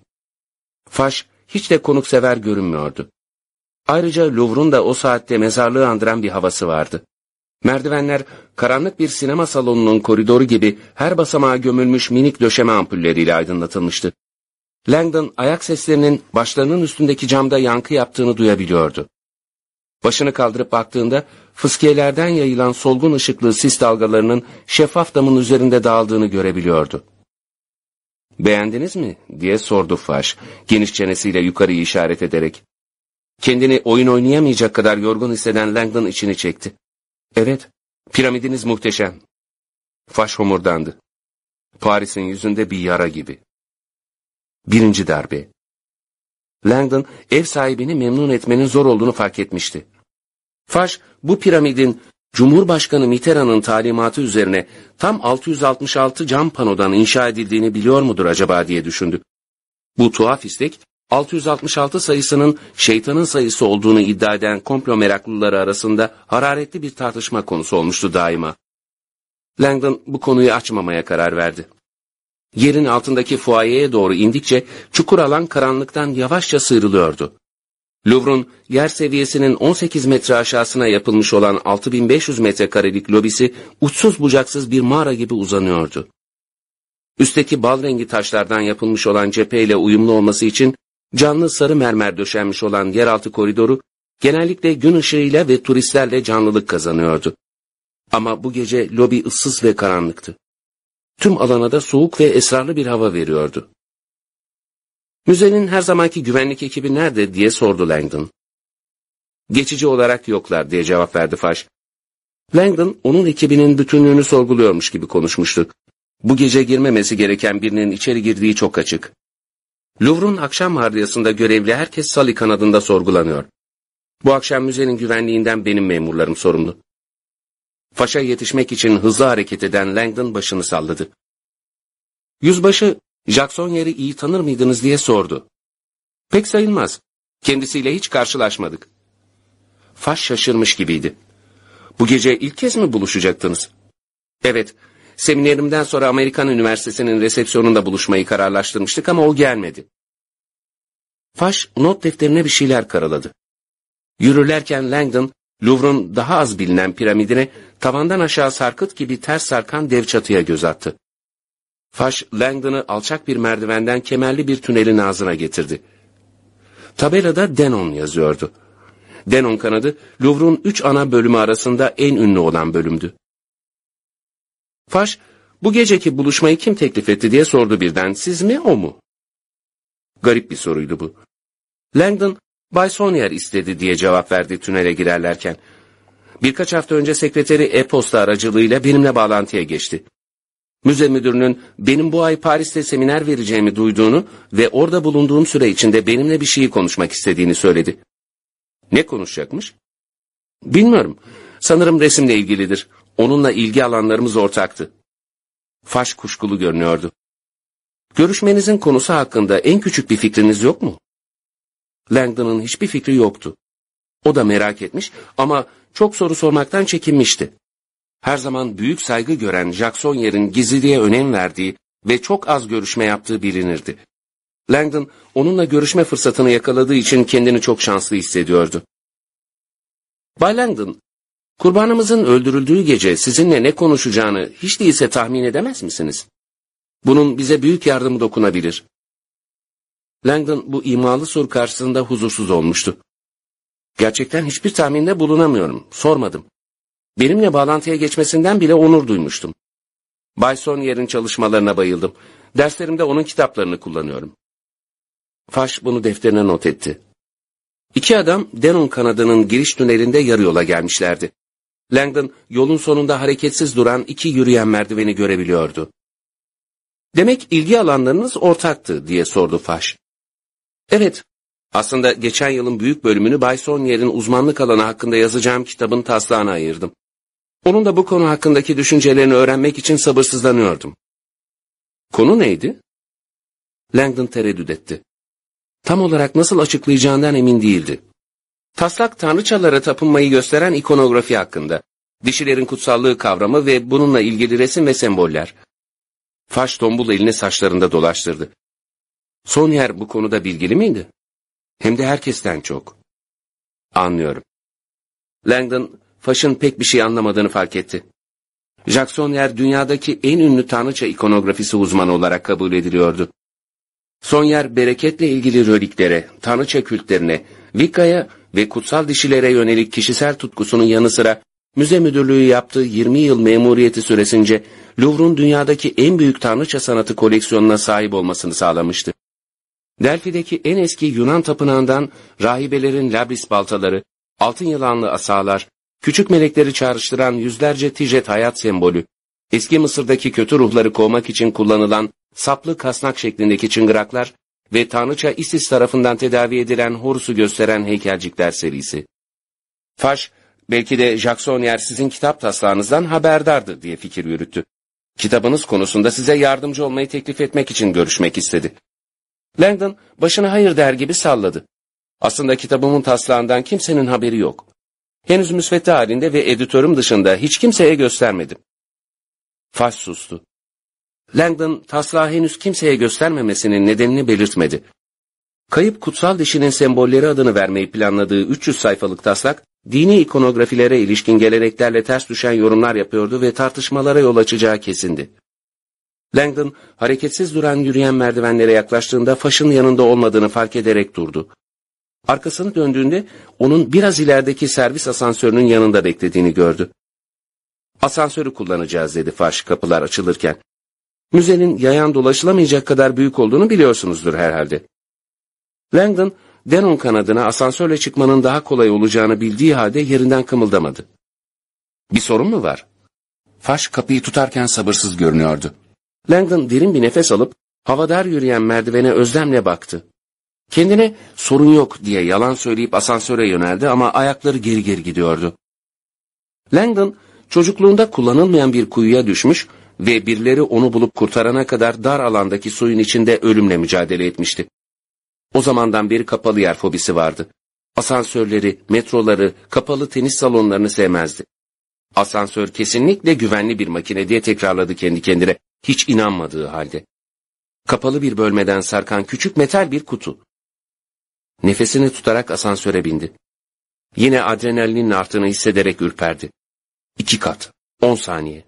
Faş hiç de konuksever görünmüyordu. Ayrıca Louvre'un da o saatte mezarlığı andıran bir havası vardı. Merdivenler karanlık bir sinema salonunun koridoru gibi her basamağa gömülmüş minik döşeme ampulleriyle aydınlatılmıştı. Langdon ayak seslerinin başlarının üstündeki camda yankı yaptığını duyabiliyordu. Başını kaldırıp baktığında fıskiyelerden yayılan solgun ışıklı sis dalgalarının şeffaf damın üzerinde dağıldığını görebiliyordu. "Beğendiniz mi?" diye sordu Faş, geniş çenesiyle yukarıyı işaret ederek. Kendini oyun oynayamayacak kadar yorgun hisseden Langdon içini çekti. "Evet, piramidiniz muhteşem." Faş homurdandı. "Paris'in yüzünde bir yara gibi." Birinci darbe. Langdon ev sahibini memnun etmenin zor olduğunu fark etmişti. Faş bu piramidin Cumhurbaşkanı Mitterrand'ın talimatı üzerine tam altı yüz altmış altı cam panodan inşa edildiğini biliyor mudur acaba diye düşündü. Bu tuhaf istek altı yüz altmış altı sayısının şeytanın sayısı olduğunu iddia eden komplo meraklıları arasında hararetli bir tartışma konusu olmuştu daima. Langdon bu konuyu açmamaya karar verdi. Yerin altındaki fuayeye doğru indikçe çukur alan karanlıktan yavaşça sıyrılıyordu. Louvre'un yer seviyesinin on sekiz metre aşağısına yapılmış olan altı bin beş yüz metrekarelik lobisi uçsuz bucaksız bir mağara gibi uzanıyordu. Üstteki bal rengi taşlardan yapılmış olan cepheyle uyumlu olması için canlı sarı mermer döşenmiş olan yeraltı koridoru genellikle gün ışığıyla ve turistlerle canlılık kazanıyordu. Ama bu gece lobi ıssız ve karanlıktı. Tüm alana da soğuk ve esrarlı bir hava veriyordu. "Müzenin her zamanki güvenlik ekibi nerede?" diye sordu Langdon. "Geçici olarak yoklar," diye cevap verdi Faş. Langdon onun ekibinin bütünlüğünü sorguluyormuş gibi konuşmuştu. Bu gece girmemesi gereken birinin içeri girdiği çok açık. Louvre'un akşam vardiyasında görevli herkes Sully kanadında sorgulanıyor. Bu akşam müzenin güvenliğinden benim memurlarım sorumlu. Faş'a yetişmek için hızlı hareket eden Langdon başını salladı. Yüzbaşı, Jacques Saunier'i iyi tanır mıydınız diye sordu. "Pek sayılmaz. Kendisiyle hiç karşılaşmadık." Faş şaşırmış gibiydi. "Bu gece ilk kez mi buluşacaktınız?" "Evet, seminerimden sonra Amerikan Üniversitesi'nin resepsiyonunda buluşmayı kararlaştırmıştık ama o gelmedi." Faş not defterine bir şeyler karaladı. Yürürlerken Langdon, Louvre'un daha az bilinen piramidine tavandan aşağı sarkıt gibi ters sarkan dev çatıya göz attı. Faş, Langdon'ı alçak bir merdivenden kemerli bir tünelin ağzına getirdi. Tabelada Denon yazıyordu. Denon kanadı, Louvre'un üç ana bölümü arasında en ünlü olan bölümdü. Faş, "Bu geceki buluşmayı kim teklif etti?" diye sordu birden. "Siz mi, o mu?" Garip bir soruydu bu. Langdon, "Bay Saunier istedi," diye cevap verdi tünele girerlerken. "Birkaç hafta önce sekreteri e-posta aracılığıyla benimle bağlantıya geçti. Müze müdürünün benim bu ay Paris'te seminer vereceğimi duyduğunu ve orada bulunduğum süre içinde benimle bir şeyi konuşmak istediğini söyledi." "Ne konuşacakmış?" "Bilmiyorum. Sanırım resimle ilgilidir. Onunla ilgi alanlarımız ortaktı." Faş kuşkulu görünüyordu. "Görüşmenizin konusu hakkında en küçük bir fikriniz yok mu?" Langdon'ın hiçbir fikri yoktu. O da merak etmiş ama çok soru sormaktan çekinmişti. Her zaman büyük saygı gören Jacksonier'in gizliliğe önem verdiği ve çok az görüşme yaptığı bilinirdi. Langdon onunla görüşme fırsatını yakaladığı için kendini çok şanslı hissediyordu. Bay Langdon, kurbanımızın öldürüldüğü gece sizinle ne konuşacağını hiç değilse tahmin edemez misiniz? Bunun bize büyük yardımı dokunabilir. Langdon bu imalı soru karşısında huzursuz olmuştu. Gerçekten hiçbir tahminde bulunamıyorum, sormadım. Benimle bağlantıya geçmesinden bile onur duymuştum. Bay Saunier'in çalışmalarına bayıldım. Derslerimde onun kitaplarını kullanıyorum. Faş bunu defterine not etti. İki adam Denon kanadının giriş tünelinde yarı yola gelmişlerdi. Langdon yolun sonunda hareketsiz duran iki yürüyen merdiveni görebiliyordu. Demek ilgi alanlarınız ortaktı diye sordu Faş. Evet, aslında geçen yılın büyük bölümünü Bay Saunier'in uzmanlık alanı hakkında yazacağım kitabın taslağına ayırdım. Onun da bu konu hakkındaki düşüncelerini öğrenmek için sabırsızlanıyordum. Konu neydi? Langdon tereddüt etti. Tam olarak nasıl açıklayacağından emin değildi. Taslak tanrıçalara tapınmayı gösteren ikonografi hakkında, dişilerin kutsallığı kavramı ve bununla ilgili resim ve semboller. Faş tombul elini saçlarında dolaştırdı. Saunier bu konuda bilgili miydi? Hem de herkesten çok. Anlıyorum. Langdon, Faş'ın pek bir şey anlamadığını fark etti. Jacques Saunier dünyadaki en ünlü tanrıça ikonografisi uzmanı olarak kabul ediliyordu. Saunier bereketle ilgili reliklere, tanrıça kültlerine, Wicca'ya ve kutsal dişilere yönelik kişisel tutkusunun yanı sıra müze müdürlüğü yaptığı yirmi yıl memuriyeti süresince Louvre'un dünyadaki en büyük tanrıça sanatı koleksiyonuna sahip olmasını sağlamıştı. Delphi'deki en eski Yunan tapınağından rahibelerin labris baltaları, altın yılanlı asalar, küçük melekleri çağrıştıran yüzlerce tijet hayat sembolü, eski Mısır'daki kötü ruhları kovmak için kullanılan saplı kasnak şeklindeki çıngıraklar ve tanrıça Isis tarafından tedavi edilen Horus'u gösteren heykelcikler serisi. Faş, belki de Jacques Saunier sizin kitap taslağınızdan haberdardı diye fikir yürüttü. Kitabınız konusunda size yardımcı olmayı teklif etmek için görüşmek istedi. Langdon başını hayır der gibi salladı. Aslında kitabımın taslağından kimsenin haberi yok. Henüz müsvedde halinde ve editörüm dışında hiç kimseye göstermedim. Faş sustu. Langdon taslağı henüz kimseye göstermemesinin nedenini belirtmedi. Kayıp kutsal dişinin sembolleri adını vermeyi planladığı üç yüz sayfalık taslak, dini ikonografilere ilişkin geleneklerle ters düşen yorumlar yapıyordu ve tartışmalara yol açacağı kesindi. Langdon, hareketsiz duran yürüyen merdivenlere yaklaştığında Faş'ın yanında olmadığını fark ederek durdu. Arkasını döndüğünde onun biraz ilerideki servis asansörünün yanında beklediğini gördü. Asansörü kullanacağız dedi Faş kapılar açılırken. Müzenin yayan dolaşılamayacak kadar büyük olduğunu biliyorsunuzdur herhalde. Langdon, Denon kanadına asansörle çıkmanın daha kolay olacağını bildiği halde yerinden kımıldamadı. Bir sorun mu var? Faş kapıyı tutarken sabırsız görünüyordu. Langdon derin bir nefes alıp havadar yürüyen merdivene özlemle baktı. Kendine sorun yok diye yalan söyleyip asansöre yöneldi ama ayakları geri geri gidiyordu. Langdon çocukluğunda kullanılmayan bir kuyuya düşmüş ve birileri onu bulup kurtarana kadar dar alandaki suyun içinde ölümle mücadele etmişti. O zamandan beri kapalı yer fobisi vardı. Asansörleri, metroları, kapalı tenis salonlarını sevmezdi. Asansör kesinlikle güvenli bir makine diye tekrarladı kendi kendine, hiç inanmadığı halde. Kapalı bir bölmeden sarkan küçük metal bir kutu. Nefesini tutarak asansöre bindi. Yine adrenalinin arttığını hissederek ürperdi. İki kat, on saniye.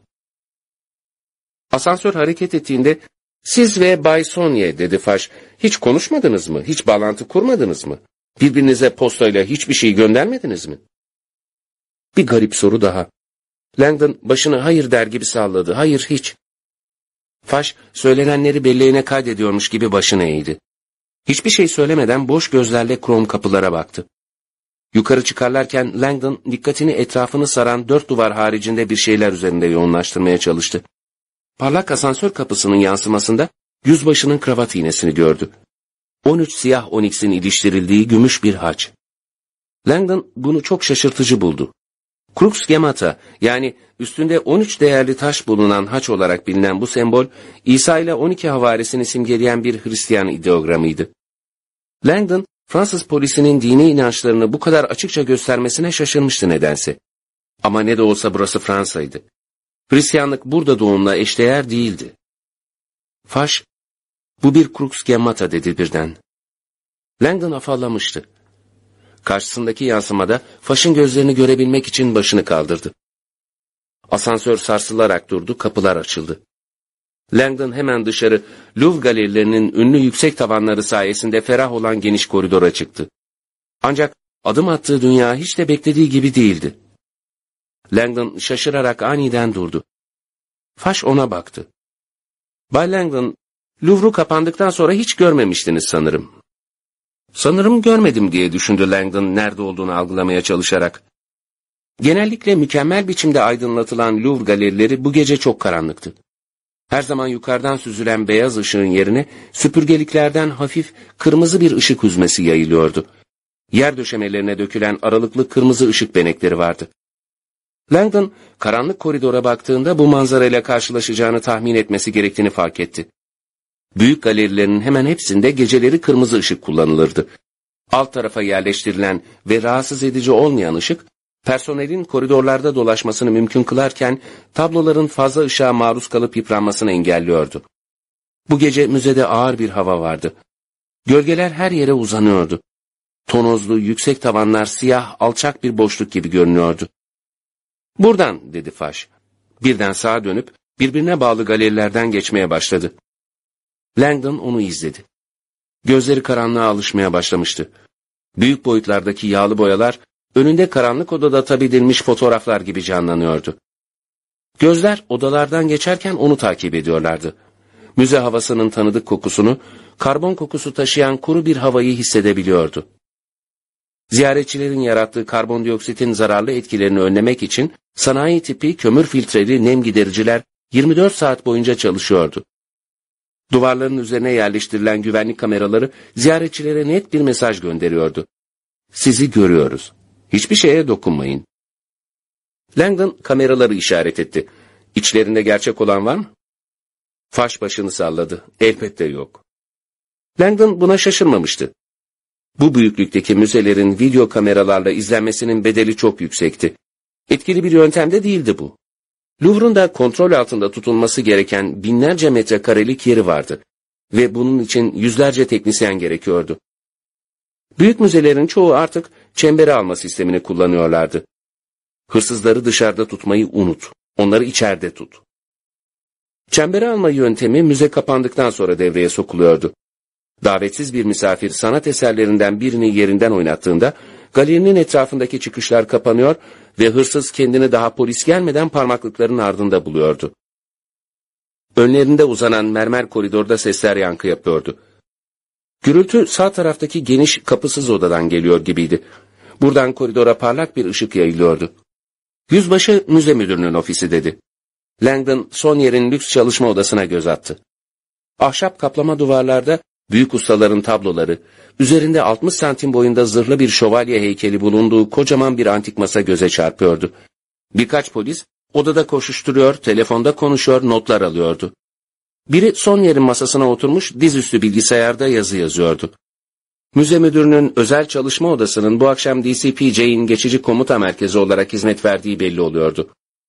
Asansör hareket ettiğinde, siz ve Bay Saunier dedi Faş, hiç konuşmadınız mı, hiç bağlantı kurmadınız mı? Birbirinize postayla hiçbir şey göndermediniz mi? Bir garip soru daha. Langdon başını hayır der gibi salladı, hayır hiç. Faş, söylenenleri belleğine kaydediyormuş gibi başını eğdi. Hiçbir şey söylemeden boş gözlerle krom kapılara baktı. Yukarı çıkarlarken Langdon dikkatini etrafını saran dört duvar haricinde bir şeyler üzerinde yoğunlaştırmaya çalıştı. Parlak asansör kapısının yansımasında yüzbaşının kravat iğnesini gördü. on üç siyah oniksin iliştirildiği gümüş bir haç. Langdon bunu çok şaşırtıcı buldu. Crux gemata, yani üstünde on üç değerli taş bulunan haç olarak bilinen bu sembol, İsa ile on iki havarisini simgeleyen bir Hristiyan ideogramıydı. Langdon, Fransız polisinin dini inançlarını bu kadar açıkça göstermesine şaşırmıştı nedense. Ama ne de olsa burası Fransa'ydı. Hristiyanlık burada doğumla eşdeğer değildi. Faş, bu bir crux gemmata dedi birden. Langdon afallamıştı. Karşısındaki yansımada Faş'ın gözlerini görebilmek için başını kaldırdı. Asansör sarsılarak durdu, kapılar açıldı. Langdon hemen dışarı, Louvre galerilerinin ünlü yüksek tavanları sayesinde ferah olan geniş koridora çıktı. Ancak adım attığı dünya hiç de beklediği gibi değildi. Langdon şaşırarak aniden durdu. Faş ona baktı. Bay Langdon, Louvre'u kapandıktan sonra hiç görmemiştiniz sanırım. Sanırım görmedim diye düşündü Langdon nerede olduğunu algılamaya çalışarak. Genellikle mükemmel biçimde aydınlatılan Louvre galerileri bu gece çok karanlıktı. Her zaman yukarıdan süzülen beyaz ışığın yerine süpürgeliklerden hafif kırmızı bir ışık hüzmesi yayılıyordu. Yer döşemelerine dökülen aralıklı kırmızı ışık benekleri vardı. Langdon karanlık koridora baktığında bu manzarayla karşılaşacağını tahmin etmesi gerektiğini fark etti. Büyük galerilerin hemen hepsinde geceleri kırmızı ışık kullanılırdı. Alt tarafa yerleştirilen ve rahatsız edici olmayan ışık, personelin koridorlarda dolaşmasını mümkün kılarken tabloların fazla ışığa maruz kalıp yıpranmasını engelliyordu. Bu gece müzede ağır bir hava vardı. Gölgeler her yere uzanıyordu. Tonozlu, yüksek tavanlar siyah, alçak bir boşluk gibi görünüyordu. "Buradan," dedi Faş. Birden sağa dönüp birbirine bağlı galerilerden geçmeye başladı. Langdon onu izledi. Gözleri karanlığa alışmaya başlamıştı. Büyük boyutlardaki yağlı boyalar önünde karanlık odada tab edilmiş fotoğraflar gibi canlanıyordu. Gözler odalardan geçerken onu takip ediyorlardı. Müze havasının tanıdık kokusunu, karbon kokusu taşıyan kuru bir havayı hissedebiliyordu. Ziyaretçilerin yarattığı karbondioksitin zararlı etkilerini önlemek için sanayi tipi kömür filtreli nem gidericiler yirmi dört saat boyunca çalışıyordu. Duvarların üzerine yerleştirilen güvenlik kameraları ziyaretçilere net bir mesaj gönderiyordu. "Sizi görüyoruz. Hiçbir şeye dokunmayın." Langdon kameraları işaret etti. "İçlerinde gerçek olan var mı?" Faş başını salladı. "Elbette yok." Langdon buna şaşırmamıştı. Bu büyüklükteki müzelerin video kameralarla izlenmesinin bedeli çok yüksekti. Etkili bir yöntem de değildi bu. Louvre'un da kontrol altında tutulması gereken binlerce metrekarelik yeri vardı ve bunun için yüzlerce teknisyen gerekiyordu. Büyük müzelerin çoğu artık çembere alma sistemini kullanıyorlardı. Hırsızları dışarıda tutmayı unut, onları içeride tut. Çembere alma yöntemi müze kapandıktan sonra devreye sokuluyordu. Davetsiz bir misafir sanat eserlerinden birini yerinden oynattığında galerinin etrafındaki çıkışlar kapanıyor ve hırsız kendini daha polis gelmeden parmaklıkların ardında buluyordu. Önlerinde uzanan mermer koridorda sesler yankı yapıyordu. Gürültü sağ taraftaki geniş kapısız odadan geliyor gibiydi. Buradan koridora parlak bir ışık yayılıyordu. "Yüzbaşı müze müdürünün ofisi," dedi. Langdon Sonier'in lüks çalışma odasına göz attı. Ahşap kaplama duvarlarda büyük ustaların tabloları, üzerinde altmış santim boyunda zırhlı bir şövalye heykeli bulunduğu kocaman bir antik masa göze çarpıyordu. Birkaç polis odada koşuşturuyor, telefonda konuşuyor, notlar alıyordu. Biri Sonier'in masasına oturmuş dizüstü bilgisayarda yazı yazıyordu. Müze müdürünün özel çalışma odasının bu akşam D C P J'in geçici komuta merkezi olarak hizmet verdiği belli oluyordu.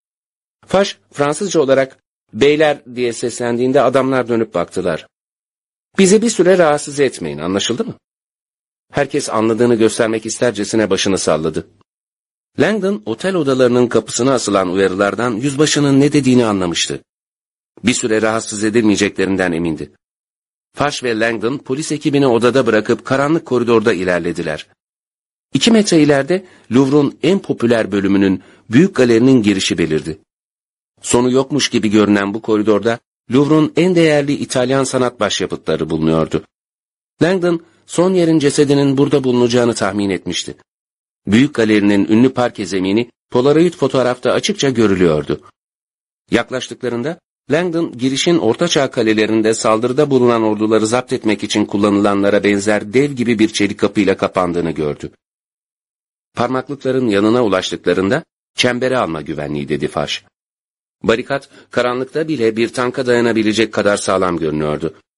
Faş Fransızca olarak "beyler" diye seslendiğinde adamlar dönüp baktılar. "Bizi bir süre rahatsız etmeyin, anlaşıldı mı?" Herkes anladığını göstermek istercesine başını salladı. Langdon otel odalarının kapısına asılan uyarılardan yüzbaşının ne dediğini anlamıştı. Bir süre rahatsız edilmeyeceklerinden emindi. Faş ve Langdon polis ekibini odada bırakıp karanlık koridorda ilerlediler. İki metre ileride Louvre'un en popüler bölümünün büyük galerinin girişi belirdi. Sonu yokmuş gibi görünen bu koridorda Louvre'un en değerli İtalyan sanat başyapıtları bulunuyordu. Langdon, Sonier'in cesedinin burada bulunacağını tahmin etmişti. Büyük galerinin ünlü parke zemini Polaroid fotoğrafta açıkça görülüyordu. Yaklaştıklarında Langdon girişin ortaçağ kalelerinde saldırıda bulunan orduları zapt etmek için kullanılanlara benzer dev gibi bir çelik kapıyla kapandığını gördü. Parmaklıkların yanına ulaştıklarında "çembere alma güvenliği," dedi Faş. Barikat karanlıkta bile bir tanka dayanabilecek kadar sağlam görünüyordu.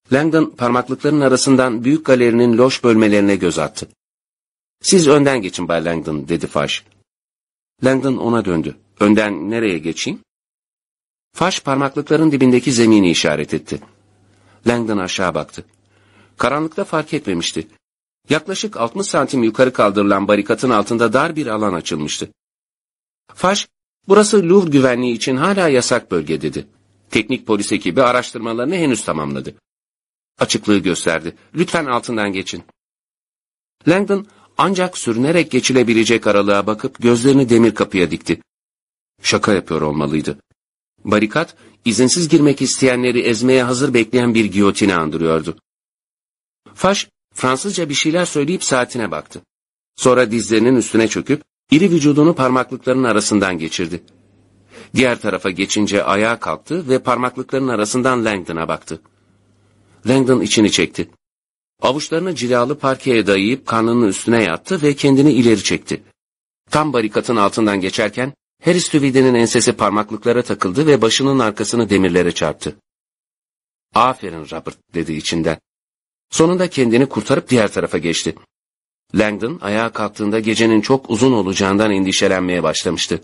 Langdon parmaklıkların arasından büyük galerinin loş bölmelerine göz attı. "Siz önden geçin Bay Langdon," dedi Faş. Langdon ona döndü. "Önden nereye geçeyim?" Faş parmaklıkların dibindeki zemini işaret etti. Langdon aşağı baktı. Karanlıkta fark etmemişti. Yaklaşık altmış santim yukarı kaldırılan barikatın altında dar bir alan açılmıştı. Faş, "Burası Louvre güvenliği için hala yasak bölge," dedi. Teknik polis ekibi araştırmalarını henüz tamamladı. Açıklığı gösterdi. "Lütfen altından geçin." Langdon ancak sürünerek geçilebilecek aralığa bakıp gözlerini demir kapıya dikti. Şaka yapıyor olmalıydı. Barikat, izinsiz girmek isteyenleri ezmeye hazır bekleyen bir giyotini andırıyordu. Faş, Fransızca bir şeyler söyleyip saatine baktı. Sonra dizlerinin üstüne çöküp, iri vücudunu parmaklıkların arasından geçirdi. Diğer tarafa geçince ayağa kalktı ve parmaklıkların arasından Langdon'a baktı. Langdon içini çekti. Avuçlarını cilalı parkeye dayayıp karnının üstüne yattı ve kendini ileri çekti. Tam barikatın altından geçerken, Harris Tüvidi'nin ensesi parmaklıklara takıldı ve başının arkasını demirlere çarptı. "Aferin Robert," dedi içinden. Sonunda kendini kurtarıp diğer tarafa geçti. Langdon ayağa kalktığında gecenin çok uzun olacağından endişelenmeye başlamıştı.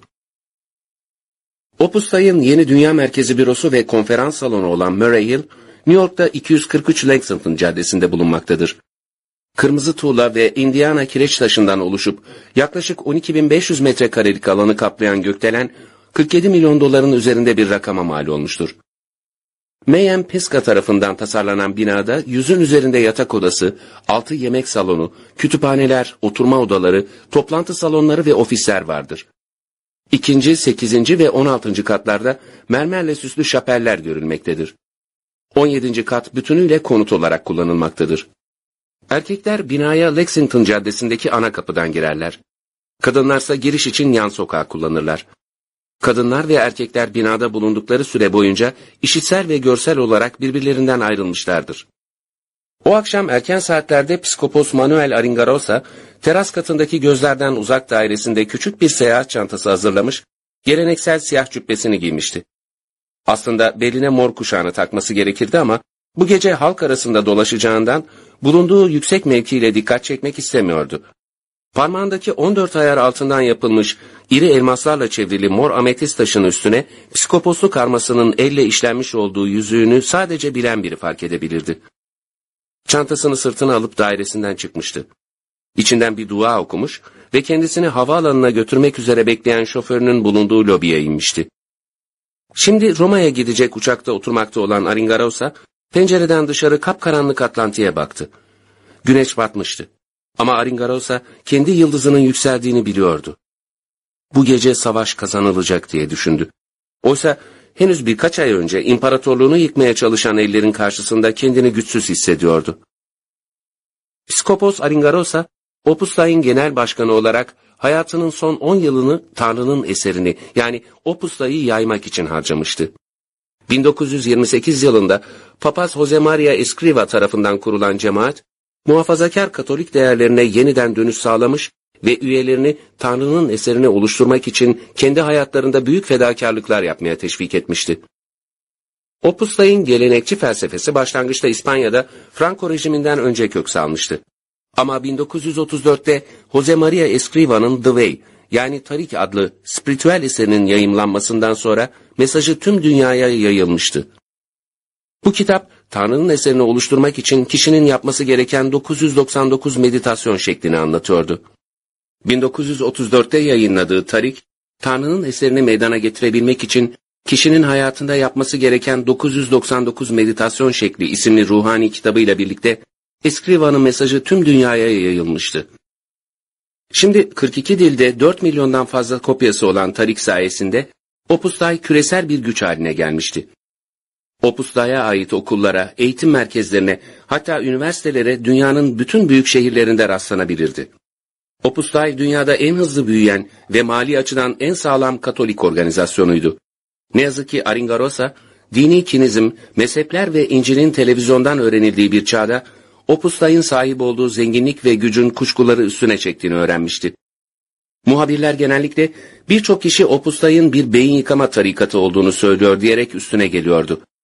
Opus Dei'nin Yeni Dünya Merkezi bürosu ve konferans salonu olan Murray Hill, New York'ta iki yüz kırk üç Lexington Caddesi'nde bulunmaktadır. Kırmızı tuğla ve Indiana kireç taşından oluşup yaklaşık on iki bin beş yüz metrekarelik alanı kaplayan gökdelen, kırk yedi milyon doların üzerinde bir rakama mal olmuştur. Mayhem Pesca tarafından tasarlanan binada yüzün üzerinde yatak odası, altı yemek salonu, kütüphaneler, oturma odaları, toplantı salonları ve ofisler vardır. İkinci, sekizinci ve on altıncı katlarda mermerle süslü şapeller görülmektedir. on yedinci kat bütünüyle konut olarak kullanılmaktadır. Erkekler binaya Lexington Caddesi'ndeki ana kapıdan girerler. Kadınlarsa giriş için yan sokağı kullanırlar. Kadınlar ve erkekler binada bulundukları süre boyunca işitsel ve görsel olarak birbirlerinden ayrılmışlardır. O akşam erken saatlerde Psikopos Manuel Aringarosa, teras katındaki gözlerden uzak dairesinde küçük bir seyahat çantası hazırlamış, geleneksel siyah cübbesini giymişti. Aslında beline mor kuşağını takması gerekirdi ama bu gece halk arasında dolaşacağından bulunduğu yüksek mevkiyle dikkat çekmek istemiyordu. Parmağındaki on dört ayar altından yapılmış iri elmaslarla çevrili mor ametist taşın üstüne psikoposluk armasının elle işlenmiş olduğu yüzüğünü sadece bilen biri fark edebilirdi. Çantasını sırtına alıp dairesinden çıkmıştı. İçinden bir dua okumuş ve kendisini havaalanına götürmek üzere bekleyen şoförünün bulunduğu lobiye inmişti. Şimdi Roma'ya gidecek uçakta oturmakta olan Aringarosa, pencereden dışarı kapkaranlık Atlantik'e baktı. Güneş batmıştı. Ama Aringarosa kendi yıldızının yükseldiğini biliyordu. Bu gece savaş kazanılacak diye düşündü. Oysa henüz birkaç ay önce imparatorluğunu yıkmaya çalışan ellerin karşısında kendini güçsüz hissediyordu. Psikopos Aringarosa, Opus Dei'nin genel başkanı olarak hayatının son on yılını Tanrı'nın eserini yani Opus Dei'yi yaymak için harcamıştı. bin dokuz yüz yirmi sekiz yılında Papaz Jose Maria Escriva tarafından kurulan cemaat, muhafazakar Katolik değerlerine yeniden dönüş sağlamış ve üyelerini Tanrı'nın eserini oluşturmak için kendi hayatlarında büyük fedakarlıklar yapmaya teşvik etmişti. Opus Dei'nin gelenekçi felsefesi başlangıçta İspanya'da Franco rejiminden önce kök salmıştı. Ama bin dokuz yüz otuz dörtte Jose Maria Escriva'nın The Way yani Tarik adlı spiritüel eserinin yayımlanmasından sonra mesajı tüm dünyaya yayılmıştı. Bu kitap Tanrı'nın eserini oluşturmak için kişinin yapması gereken dokuz yüz doksan dokuz meditasyon şeklini anlatıyordu. bin dokuz yüz otuz dörtte yayınladığı Tarik, Tanrı'nın eserini meydana getirebilmek için kişinin hayatında yapması gereken dokuz yüz doksan dokuz meditasyon şekli isimli ruhani kitabıyla birlikte Escriva'nın mesajı tüm dünyaya yayılmıştı. Şimdi kırk iki dilde dört milyondan fazla kopyası olan Tarik sayesinde Opus Dei küresel bir güç haline gelmişti. Opus Dei'ye ait okullara, eğitim merkezlerine, hatta üniversitelere dünyanın bütün büyük şehirlerinde rastlanabilirdi. Opus Dei dünyada en hızlı büyüyen ve mali açıdan en sağlam Katolik organizasyonuydu. Ne yazık ki Aringarosa, dini kinizm, mezhepler ve İncil'in televizyondan öğrenildiği bir çağda Opus Dei'nin sahip olduğu zenginlik ve gücün kuşkuları üstüne çektiğini öğrenmişti. Muhabirler genellikle birçok kişi Opus Dei'nin bir beyin yıkama tarikatı olduğunu söylüyor diyerek üstüne geliyordu.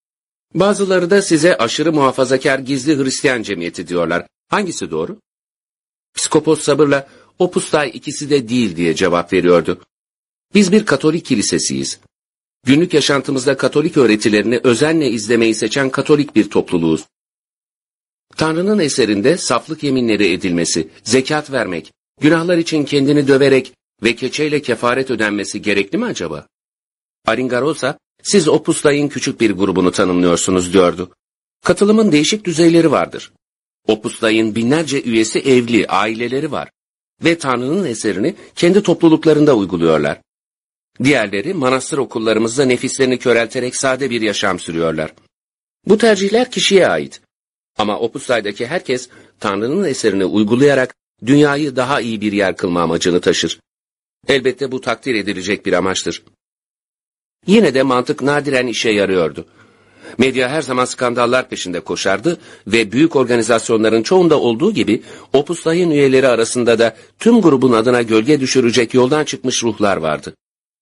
Bazıları da size aşırı muhafazakar gizli Hristiyan cemiyeti diyorlar. Hangisi doğru? Psikopos sabırla, Opus Dei ikisi de değil diye cevap veriyordu. Biz bir Katolik kilisesiyiz. Günlük yaşantımızda Katolik öğretilerini özenle izlemeyi seçen Katolik bir topluluğuz. Tanrı'nın eserinde saflık yeminleri edilmesi, zekat vermek, günahlar için kendini döverek ve keçeyle kefaret ödenmesi gerekli mi acaba? Aringarosa, siz Opus Dei'nin küçük bir grubunu tanımlıyorsunuz diyordu. Katılımın değişik düzeyleri vardır. Opus Dei'nin binlerce üyesi evli, aileleri var ve Tanrı'nın eserini kendi topluluklarında uyguluyorlar. Diğerleri manastır okullarımızda nefislerini körelterek sade bir yaşam sürüyorlar. Bu tercihler kişiye ait. Ama Opus Dei'deki herkes Tanrı'nın eserini uygulayarak dünyayı daha iyi bir yer kılma amacını taşır. Elbette bu takdir edilecek bir amaçtır. Yine de mantık nadiren işe yarıyordu. Medya her zaman skandallar peşinde koşardı ve büyük organizasyonların çoğunda olduğu gibi Opus Dei'nin üyeleri arasında da tüm grubun adına gölge düşürecek yoldan çıkmış ruhlar vardı.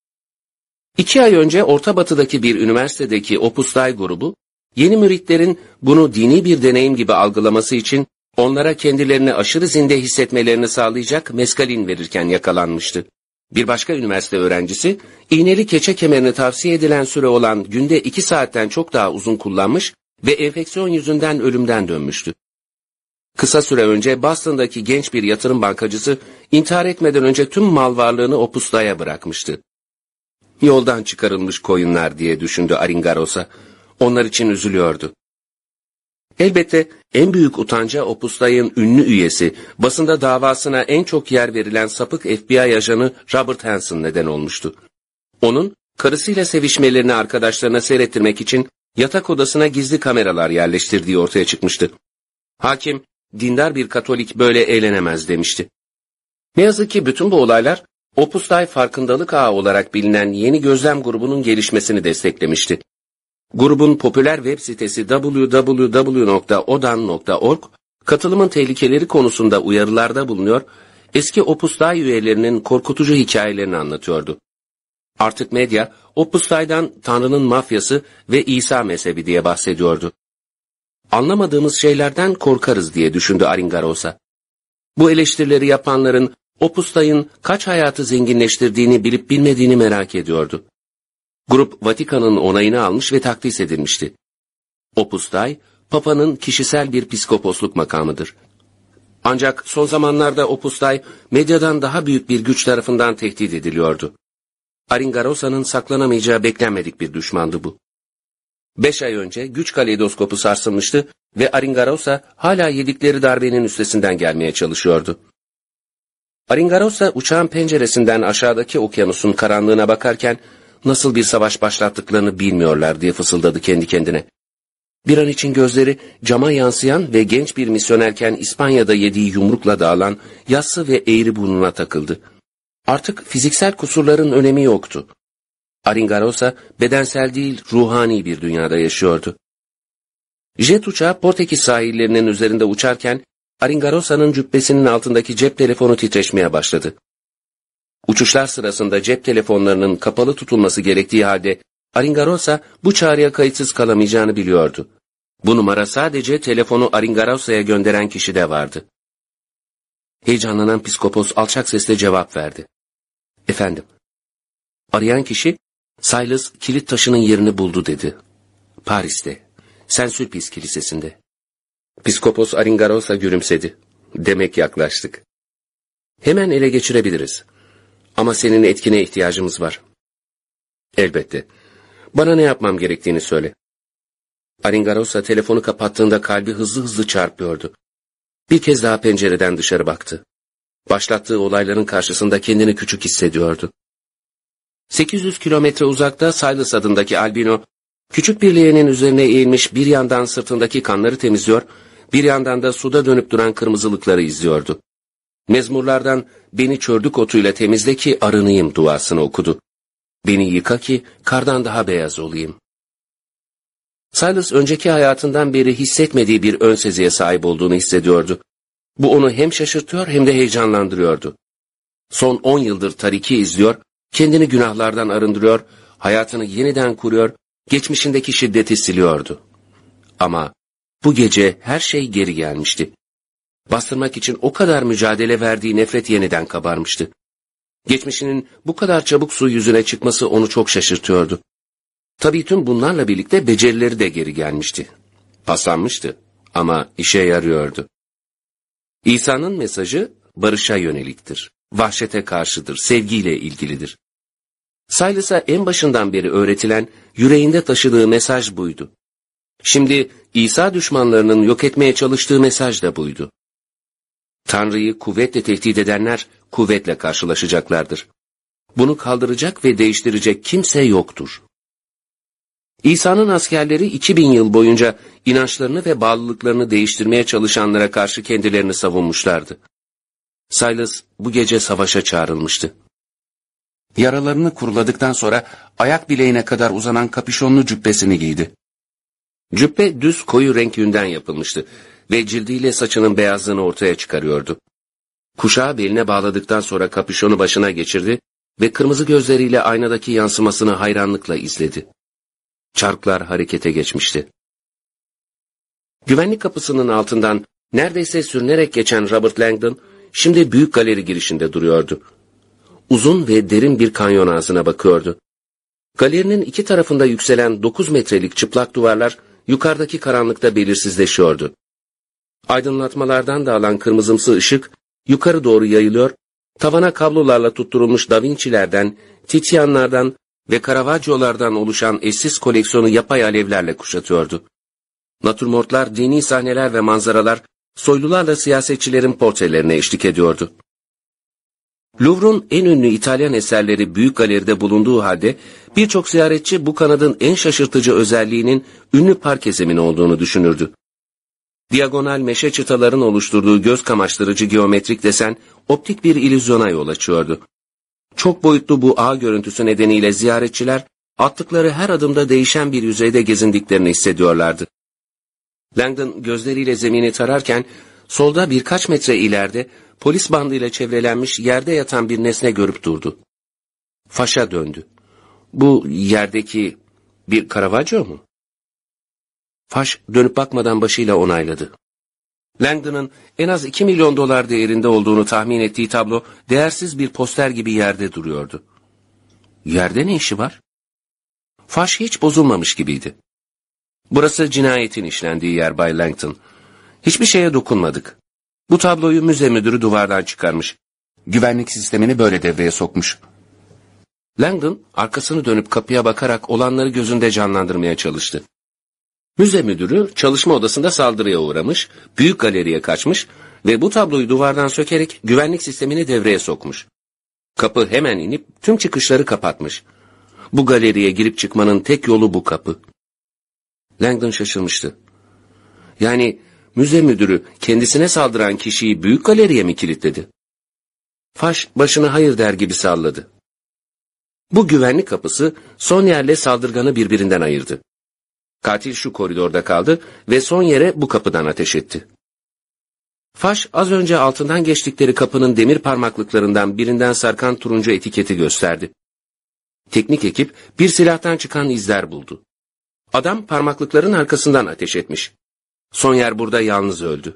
İki ay önce Orta Batı'daki bir üniversitedeki Opus Dei grubu, yeni müritlerin bunu dini bir deneyim gibi algılaması için onlara kendilerini aşırı zinde hissetmelerini sağlayacak meskalin verirken yakalanmıştı. Bir başka üniversite öğrencisi, iğneli keçe kemerini tavsiye edilen süre olan günde iki saatten çok daha uzun kullanmış ve enfeksiyon yüzünden ölümden dönmüştü. Kısa süre önce Boston'daki genç bir yatırım bankacısı, intihar etmeden önce tüm mal varlığını Opus Dei'ye bırakmıştı. Yoldan çıkarılmış koyunlar diye düşündü Aringarosa. Onlar için üzülüyordu. Elbette en büyük utanca Opus Dei'nin ünlü üyesi, basında davasına en çok yer verilen sapık F B I ajanı Robert Hansen neden olmuştu. Onun, karısıyla sevişmelerini arkadaşlarına seyrettirmek için yatak odasına gizli kameralar yerleştirdiği ortaya çıkmıştı. Hakim, dindar bir Katolik böyle eğlenemez demişti. Ne yazık ki bütün bu olaylar, Opus Dei farkındalık ağı olarak bilinen yeni gözlem grubunun gelişmesini desteklemişti. Grubun popüler web sitesi double-u double-u double-u nokta odan nokta org, katılımın tehlikeleri konusunda uyarılarda bulunuyor, eski Opus Dei üyelerinin korkutucu hikayelerini anlatıyordu. Artık medya, Opus Dei'den Tanrı'nın mafyası ve İsa mezhebi diye bahsediyordu. Anlamadığımız şeylerden korkarız diye düşündü Aringarosa. Bu eleştirileri yapanların Opus Dei'nin kaç hayatı zenginleştirdiğini bilip bilmediğini merak ediyordu. Grup Vatikan'ın onayını almış ve takdis edilmişti. Opus Dei, Papa'nın kişisel bir piskoposluk makamıdır. Ancak son zamanlarda Opus Dei, medyadan daha büyük bir güç tarafından tehdit ediliyordu. Aringarosa'nın saklanamayacağı beklenmedik bir düşmandı bu. Beş ay önce güç kaleidoskopu sarsılmıştı ve Aringarosa hala yedikleri darbenin üstesinden gelmeye çalışıyordu. Aringarosa uçağın penceresinden aşağıdaki okyanusun karanlığına bakarken, nasıl bir savaş başlattıklarını bilmiyorlar diye fısıldadı kendi kendine. Bir an için gözleri cama yansıyan ve genç bir misyonerken İspanya'da yediği yumrukla dağılan yassı ve eğri burnuna takıldı. Artık fiziksel kusurların önemi yoktu. Aringarosa bedensel değil ruhani bir dünyada yaşıyordu. Jet uçağı Portekiz sahillerinin üzerinde uçarken Aringarosa'nın cübbesinin altındaki cep telefonu titreşmeye başladı. Uçuşlar sırasında cep telefonlarının kapalı tutulması gerektiği halde Aringarosa bu çağrıya kayıtsız kalamayacağını biliyordu. Bu numara sadece telefonu Aringarosa'ya gönderen kişide vardı. Heyecanlanan psikopos alçak sesle cevap verdi. Efendim. Arayan kişi, Silas kilit taşının yerini buldu dedi. Paris'te, Saint-Sulpice Kilisesi'nde. Psikopos Aringarosa gülümsedi. Demek yaklaştık. Hemen ele geçirebiliriz. Ama senin etkine ihtiyacımız var. Elbette. Bana ne yapmam gerektiğini söyle. Aringarosa telefonu kapattığında kalbi hızlı hızlı çarpıyordu. Bir kez daha pencereden dışarı baktı. Başlattığı olayların karşısında kendini küçük hissediyordu. sekiz yüz kilometre uzakta Silas adındaki albino, küçük bir leğenin üzerine eğilmiş bir yandan sırtındaki kanları temizliyor, bir yandan da suda dönüp duran kırmızılıkları izliyordu. Mezmurlardan beni çördük otuyla temizle ki arınayım duasını okudu. Beni yıka ki kardan daha beyaz olayım. Silas önceki hayatından beri hissetmediği bir ön seziye sahip olduğunu hissediyordu. Bu onu hem şaşırtıyor hem de heyecanlandırıyordu. Son on yıldır tariki izliyor, kendini günahlardan arındırıyor, hayatını yeniden kuruyor, geçmişindeki şiddeti siliyordu. Ama bu gece her şey geri gelmişti. Bastırmak için o kadar mücadele verdiği nefret yeniden kabarmıştı. Geçmişinin bu kadar çabuk su yüzüne çıkması onu çok şaşırtıyordu. Tabii tüm bunlarla birlikte becerileri de geri gelmişti. Paslanmıştı ama işe yarıyordu. İsa'nın mesajı barışa yöneliktir, vahşete karşıdır, sevgiyle ilgilidir. Silas'a en başından beri öğretilen, yüreğinde taşıdığı mesaj buydu. Şimdi İsa düşmanlarının yok etmeye çalıştığı mesaj da buydu. Tanrı'yı kuvvetle tehdit edenler kuvvetle karşılaşacaklardır. Bunu kaldıracak ve değiştirecek kimse yoktur. İsa'nın askerleri iki bin yıl boyunca inançlarını ve bağlılıklarını değiştirmeye çalışanlara karşı kendilerini savunmuşlardı. Silas bu gece savaşa çağrılmıştı. Yaralarını kuruladıktan sonra ayak bileğine kadar uzanan kapüşonlu cübbesini giydi. Cübbe düz koyu renk yünden yapılmıştı ve cildiyle saçının beyazlığını ortaya çıkarıyordu. Kuşağı beline bağladıktan sonra kapüşonu başına geçirdi ve kırmızı gözleriyle aynadaki yansımasını hayranlıkla izledi. Çarklar harekete geçmişti. Güvenlik kapısının altından neredeyse sürünerek geçen Robert Langdon, şimdi büyük galeri girişinde duruyordu. Uzun ve derin bir kanyon ağzına bakıyordu. Galerinin iki tarafında yükselen dokuz metrelik çıplak duvarlar, yukarıdaki karanlıkta belirsizleşiyordu. Aydınlatmalardan dağılan kırmızımsı ışık, yukarı doğru yayılıyor, tavana kablolarla tutturulmuş Da Vinci'lerden, Titianlardan ve Caravaggio'lardan oluşan eşsiz koleksiyonu yapay alevlerle kuşatıyordu. Natürmortlar, dini sahneler ve manzaralar, soylularla siyasetçilerin portrelerine eşlik ediyordu. Louvre'un en ünlü İtalyan eserleri büyük galeride bulunduğu halde, birçok ziyaretçi bu kanadın en şaşırtıcı özelliğinin ünlü parke zemini olduğunu düşünürdü. Diagonal meşe çıtaların oluşturduğu göz kamaştırıcı geometrik desen, optik bir illüzyona yol açıyordu. Çok boyutlu bu ağ görüntüsü nedeniyle ziyaretçiler, attıkları her adımda değişen bir yüzeyde gezindiklerini hissediyorlardı. Langdon gözleriyle zemini tararken, solda birkaç metre ileride, polis bandıyla çevrelenmiş yerde yatan bir nesne görüp durdu. Faşa döndü. Bu yerdeki bir Caravaggio mu? Faş dönüp bakmadan başıyla onayladı. Langdon'ın en az iki milyon dolar değerinde olduğunu tahmin ettiği tablo değersiz bir poster gibi yerde duruyordu. Yerde ne işi var? Faş hiç bozulmamış gibiydi. Burası cinayetin işlendiği yer Bay Langdon. Hiçbir şeye dokunmadık. Bu tabloyu müze müdürü duvardan çıkarmış. Güvenlik sistemini böyle devreye sokmuş. Langdon arkasını dönüp kapıya bakarak olanları gözünde canlandırmaya çalıştı. Müze müdürü çalışma odasında saldırıya uğramış, büyük galeriye kaçmış ve bu tabloyu duvardan sökerek güvenlik sistemini devreye sokmuş. Kapı hemen inip tüm çıkışları kapatmış. Bu galeriye girip çıkmanın tek yolu bu kapı. Langdon şaşırmıştı. Yani müze müdürü kendisine saldıran kişiyi büyük galeriye mi kilitledi? Faş başını hayır der gibi salladı. Bu güvenlik kapısı Sonyer'le saldırganı birbirinden ayırdı. Katil şu koridorda kaldı ve Sonyer'e bu kapıdan ateş etti. Faş az önce altından geçtikleri kapının demir parmaklıklarından birinden sarkan turuncu etiketi gösterdi. Teknik ekip bir silahtan çıkan izler buldu. Adam parmaklıkların arkasından ateş etmiş. Sonyer burada yalnız öldü.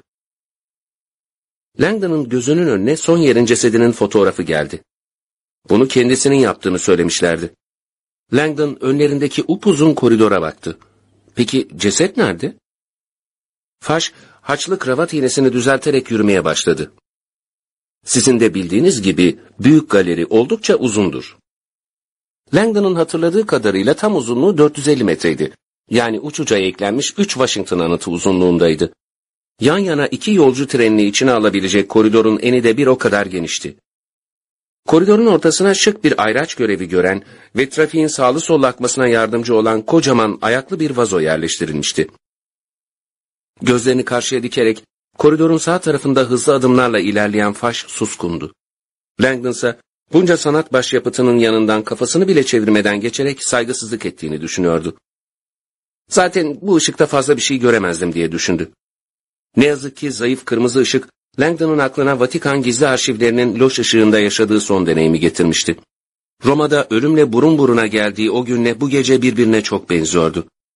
Langdon'ın gözünün önüne Sonyer'in cesedinin fotoğrafı geldi. Bunu kendisinin yaptığını söylemişlerdi. Langdon önlerindeki upuzun koridora baktı. Peki ceset nerede? Faş, haçlı kravat iğnesini düzelterek yürümeye başladı. Sizin de bildiğiniz gibi büyük galeri oldukça uzundur. Langdon'un hatırladığı kadarıyla tam uzunluğu dört yüz elli metreydi. Yani uç uca eklenmiş üç Washington anıtı uzunluğundaydı. Yan yana iki yolcu trenini içine alabilecek koridorun eni de bir o kadar genişti. Koridorun ortasına şık bir ayraç görevi gören ve trafiğin sağlı sollu akmasına yardımcı olan kocaman ayaklı bir vazo yerleştirilmişti. Gözlerini karşıya dikerek koridorun sağ tarafında hızlı adımlarla ilerleyen Faş suskundu. Langdon ise bunca sanat başyapıtının yanından kafasını bile çevirmeden geçerek saygısızlık ettiğini düşünüyordu. Zaten bu ışıkta fazla bir şey göremezdim diye düşündü. Ne yazık ki zayıf kırmızı ışık Langdon'un aklına Vatikan gizli arşivlerinin loş ışığında yaşadığı son deneyimi getirmişti. Roma'da ölümle burun buruna geldiği o günle bu gece birbirine çok benziyordu.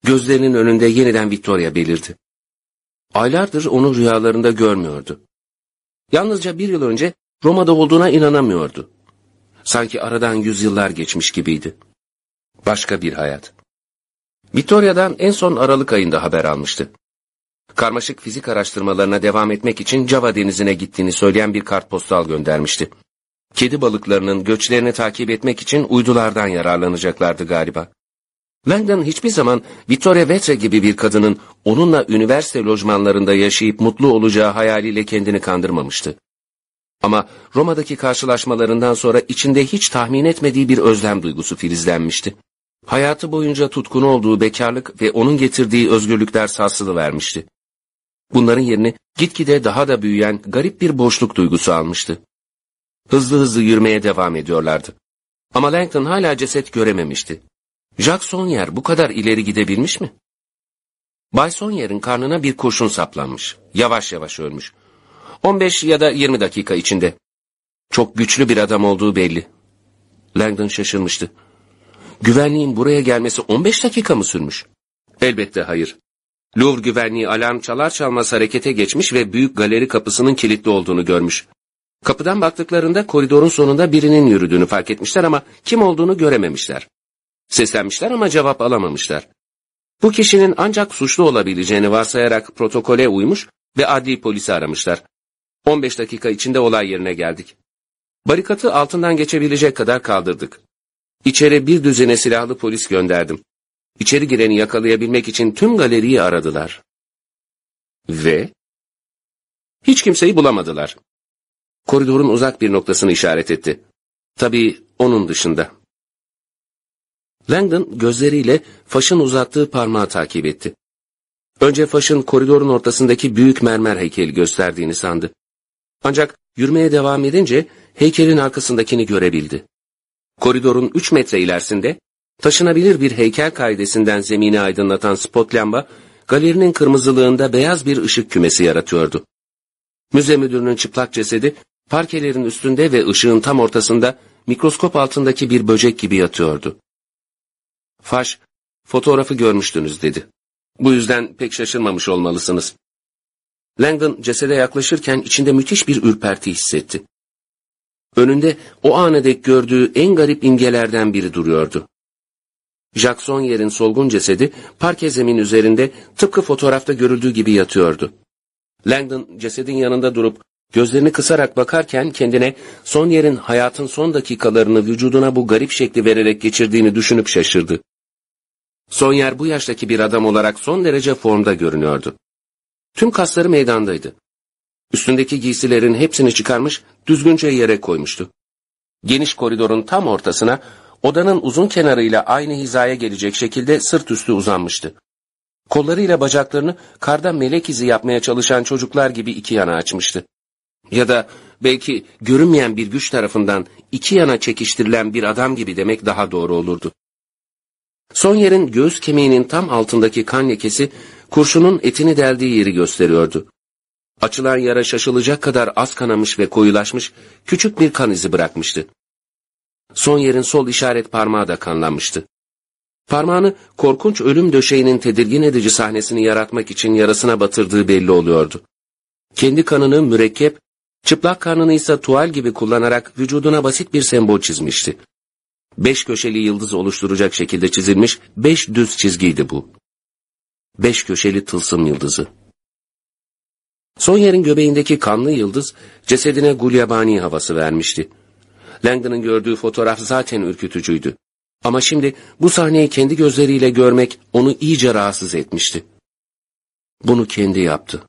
Gözlerinin önünde yeniden Victoria belirdi. Aylardır onu rüyalarında görmüyordu. Yalnızca bir yıl önce Roma'da olduğuna inanamıyordu. Sanki aradan yüzyıllar geçmiş gibiydi. Başka bir hayat. Victoria'dan en son Aralık ayında haber almıştı. Karmaşık fizik araştırmalarına devam etmek için Java denizine gittiğini söyleyen bir kartpostal göndermişti. Kedi balıklarının göçlerini takip etmek için uydulardan yararlanacaklardı galiba. Langdon hiçbir zaman Victoria Vetre gibi bir kadının onunla üniversite lojmanlarında yaşayıp mutlu olacağı hayaliyle kendini kandırmamıştı. Ama Roma'daki karşılaşmalarından sonra içinde hiç tahmin etmediği bir özlem duygusu filizlenmişti. Hayatı boyunca tutkunu olduğu bekarlık ve onun getirdiği özgürlükler sarsılıvermişti. Bunların yerini gitgide daha da büyüyen garip bir boşluk duygusu almıştı. Hızlı hızlı yürümeye devam ediyorlardı. Ama Langdon hala ceset görememişti. Jacques Saunier bu kadar ileri gidebilmiş mi? Bay Saunier'in karnına bir kurşun saplanmış. Yavaş yavaş ölmüş. on beş ya da yirmi dakika içinde. Çok güçlü bir adam olduğu belli. Langdon şaşırmıştı. Güvenliğin buraya gelmesi on beş dakika mı sürmüş? Elbette hayır. Louvre güvenliği alarm çalar çalmaz harekete geçmiş ve büyük galeri kapısının kilitli olduğunu görmüş. Kapıdan baktıklarında koridorun sonunda birinin yürüdüğünü fark etmişler ama kim olduğunu görememişler. Seslenmişler ama cevap alamamışlar. Bu kişinin ancak suçlu olabileceğini varsayarak protokole uymuş ve adli polisi aramışlar. on beş dakika içinde olay yerine geldik. Barikatı altından geçebilecek kadar kaldırdık. İçeri bir düzine silahlı polis gönderdim. İçeri gireni yakalayabilmek için tüm galeriyi aradılar. Ve hiç kimseyi bulamadılar. Koridorun uzak bir noktasını işaret etti. Tabii onun dışında. Langdon gözleriyle Faş'ın uzattığı parmağı takip etti. Önce Faş'ın koridorun ortasındaki büyük mermer heykeli gösterdiğini sandı. Ancak yürümeye devam edince heykelin arkasındakini görebildi. Koridorun üç metre ilerisinde taşınabilir bir heykel kaidesinden zemini aydınlatan spot lamba galerinin kırmızılığında beyaz bir ışık kümesi yaratıyordu. Müze müdürünün çıplak cesedi parkelerin üstünde ve ışığın tam ortasında mikroskop altındaki bir böcek gibi yatıyordu. Faş, fotoğrafı görmüştünüz dedi. Bu yüzden pek şaşırmamış olmalısınız. Langdon cesede yaklaşırken içinde müthiş bir ürperti hissetti. Önünde o ana dek gördüğü en garip imgelerden biri duruyordu. Jacques Saunier'in solgun cesedi parke zemin üzerinde tıpkı fotoğrafta görüldüğü gibi yatıyordu. Langdon cesedin yanında durup gözlerini kısarak bakarken kendine Saunier'in hayatın son dakikalarını vücuduna bu garip şekli vererek geçirdiğini düşünüp şaşırdı. Saunier bu yaştaki bir adam olarak son derece formda görünüyordu. Tüm kasları meydandaydı. Üstündeki giysilerin hepsini çıkarmış, düzgünce yere koymuştu. Geniş koridorun tam ortasına, odanın uzun kenarıyla aynı hizaya gelecek şekilde sırt üstü uzanmıştı. Kollarıyla bacaklarını karda melek izi yapmaya çalışan çocuklar gibi iki yana açmıştı. Ya da belki görünmeyen bir güç tarafından iki yana çekiştirilen bir adam gibi demek daha doğru olurdu. Saunier'in göğüs kemiğinin tam altındaki kan lekesi, kurşunun etini deldiği yeri gösteriyordu. Açılan yara şaşılacak kadar az kanamış ve koyulaşmış, küçük bir kan izi bırakmıştı. Saunier'in sol işaret parmağı da kanlanmıştı. Parmağını korkunç ölüm döşeğinin tedirgin edici sahnesini yaratmak için yarasına batırdığı belli oluyordu. Kendi kanını mürekkep, çıplak karnını ise tuval gibi kullanarak vücuduna basit bir sembol çizmişti. Beş köşeli yıldız oluşturacak şekilde çizilmiş beş düz çizgiydi bu. Beş köşeli tılsım yıldızı. Saunier'in göbeğindeki kanlı yıldız cesedine gulyabani havası vermişti. Langdon'ın gördüğü fotoğraf zaten ürkütücüydü. Ama şimdi bu sahneyi kendi gözleriyle görmek onu iyice rahatsız etmişti. Bunu kendi yaptı.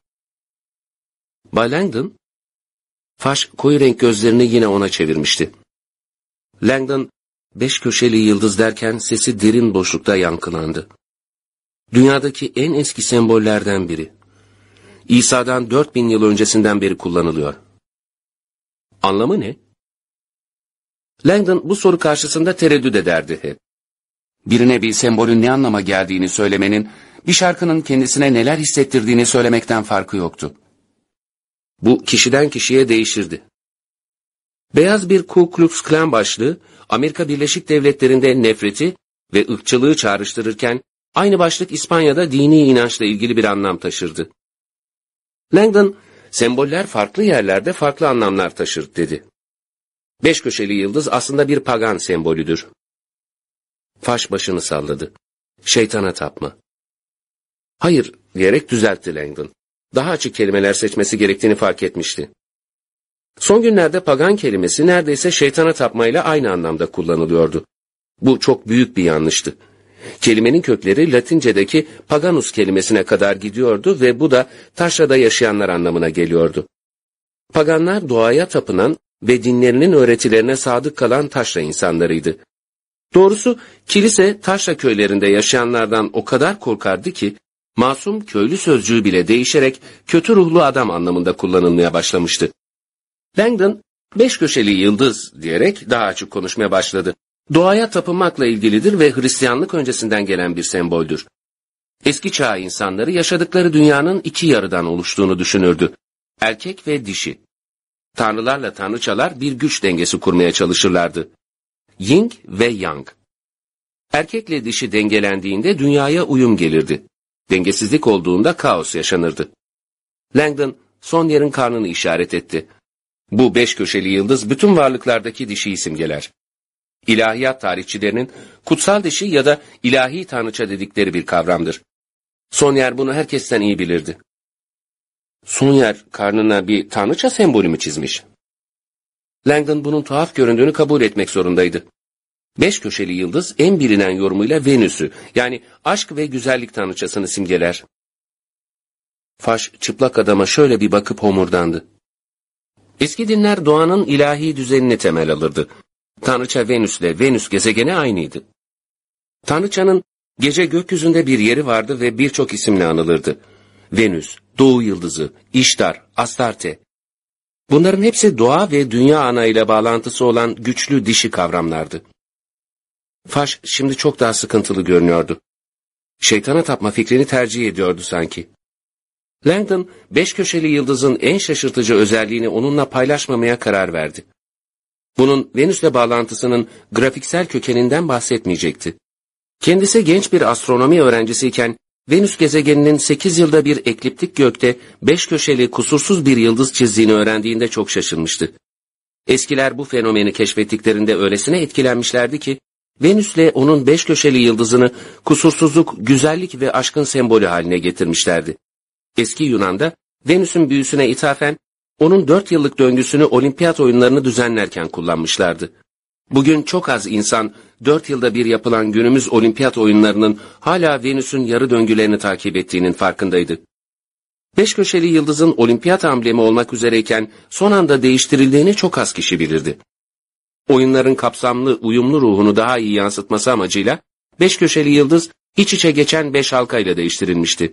Bay Langdon, Faş koyu renk gözlerini yine ona çevirmişti. Langdon, beş köşeli yıldız derken sesi derin boşlukta yankılandı. Dünyadaki en eski sembollerden biri. İsa'dan dört bin yıl öncesinden beri kullanılıyor. Anlamı ne? Langdon bu soru karşısında tereddüt ederdi hep. Birine bir sembolün ne anlama geldiğini söylemenin, bir şarkının kendisine neler hissettirdiğini söylemekten farkı yoktu. Bu kişiden kişiye değişirdi. Beyaz bir Ku Klux Klan başlığı, Amerika Birleşik Devletleri'nde nefreti ve ırkçılığı çağrıştırırken, Aynı başlık İspanya'da dini inançla ilgili bir anlam taşırdı. Langdon, semboller farklı yerlerde farklı anlamlar taşır dedi. Beş köşeli yıldız aslında bir pagan sembolüdür. Faş başını salladı. Şeytana tapma. Hayır diyerek düzeltti Langdon. Daha açık kelimeler seçmesi gerektiğini fark etmişti. Son günlerde pagan kelimesi neredeyse şeytana tapmayla aynı anlamda kullanılıyordu. Bu çok büyük bir yanlıştı. Kelimenin kökleri Latince'deki paganus kelimesine kadar gidiyordu ve bu da taşrada yaşayanlar anlamına geliyordu. Paganlar doğaya tapınan ve dinlerinin öğretilerine sadık kalan taşra insanlarıydı. Doğrusu kilise taşra köylerinde yaşayanlardan o kadar korkardı ki, masum köylü sözcüğü bile değişerek kötü ruhlu adam anlamında kullanılmaya başlamıştı. Langdon, beş köşeli yıldız diyerek daha açık konuşmaya başladı. Doğaya tapınmakla ilgilidir ve Hristiyanlık öncesinden gelen bir semboldür. Eski çağ insanları yaşadıkları dünyanın iki yarıdan oluştuğunu düşünürdü. Erkek ve dişi. Tanrılarla tanrıçalar bir güç dengesi kurmaya çalışırlardı. Yin ve Yang. Erkekle dişi dengelendiğinde dünyaya uyum gelirdi. Dengesizlik olduğunda kaos yaşanırdı. Langdon, Sonier'in karnını işaret etti. Bu beş köşeli yıldız bütün varlıklardaki dişiyi simgeler. İlahiyat tarihçilerinin kutsal dişi ya da ilahi tanrıça dedikleri bir kavramdır. Sonier bunu herkesten iyi bilirdi. Sonier karnına bir tanrıça sembolü mü çizmiş? Langdon bunun tuhaf göründüğünü kabul etmek zorundaydı. Beş köşeli yıldız en bilinen yorumuyla Venüs'ü, yani aşk ve güzellik tanrıçasını simgeler. Faş çıplak adama şöyle bir bakıp homurdandı. Eski dinler doğanın ilahi düzenini temel alırdı. Tanrıça Venüs'le Venüs gezegeni aynıydı. Tanrıçanın gece gökyüzünde bir yeri vardı ve birçok isimle anılırdı. Venüs, Doğu Yıldızı, İştar, Astarte. Bunların hepsi doğa ve dünya ana ile bağlantısı olan güçlü dişi kavramlardı. Faş şimdi çok daha sıkıntılı görünüyordu. Şeytana tapma fikrini tercih ediyordu sanki. Langdon, beş köşeli yıldızın en şaşırtıcı özelliğini onunla paylaşmamaya karar verdi. Bunun Venüs'le bağlantısının grafiksel kökeninden bahsetmeyecekti. Kendisi genç bir astronomi öğrencisiyken, Venüs gezegeninin sekiz yılda bir ekliptik gökte beş köşeli kusursuz bir yıldız çizdiğini öğrendiğinde çok şaşırmıştı. Eskiler bu fenomeni keşfettiklerinde öylesine etkilenmişlerdi ki, Venüs'le onun beş köşeli yıldızını kusursuzluk, güzellik ve aşkın sembolü haline getirmişlerdi. Eski Yunan'da Venüs'ün büyüsüne ithafen, onun dört yıllık döngüsünü olimpiyat oyunlarını düzenlerken kullanmışlardı. Bugün çok az insan, dört yılda bir yapılan günümüz olimpiyat oyunlarının hala Venüs'ün yarı döngülerini takip ettiğinin farkındaydı. Beş köşeli yıldızın olimpiyat amblemi olmak üzereyken son anda değiştirildiğini çok az kişi bilirdi. Oyunların kapsamlı, uyumlu ruhunu daha iyi yansıtması amacıyla, beş köşeli yıldız iç içe geçen beş halkayla değiştirilmişti.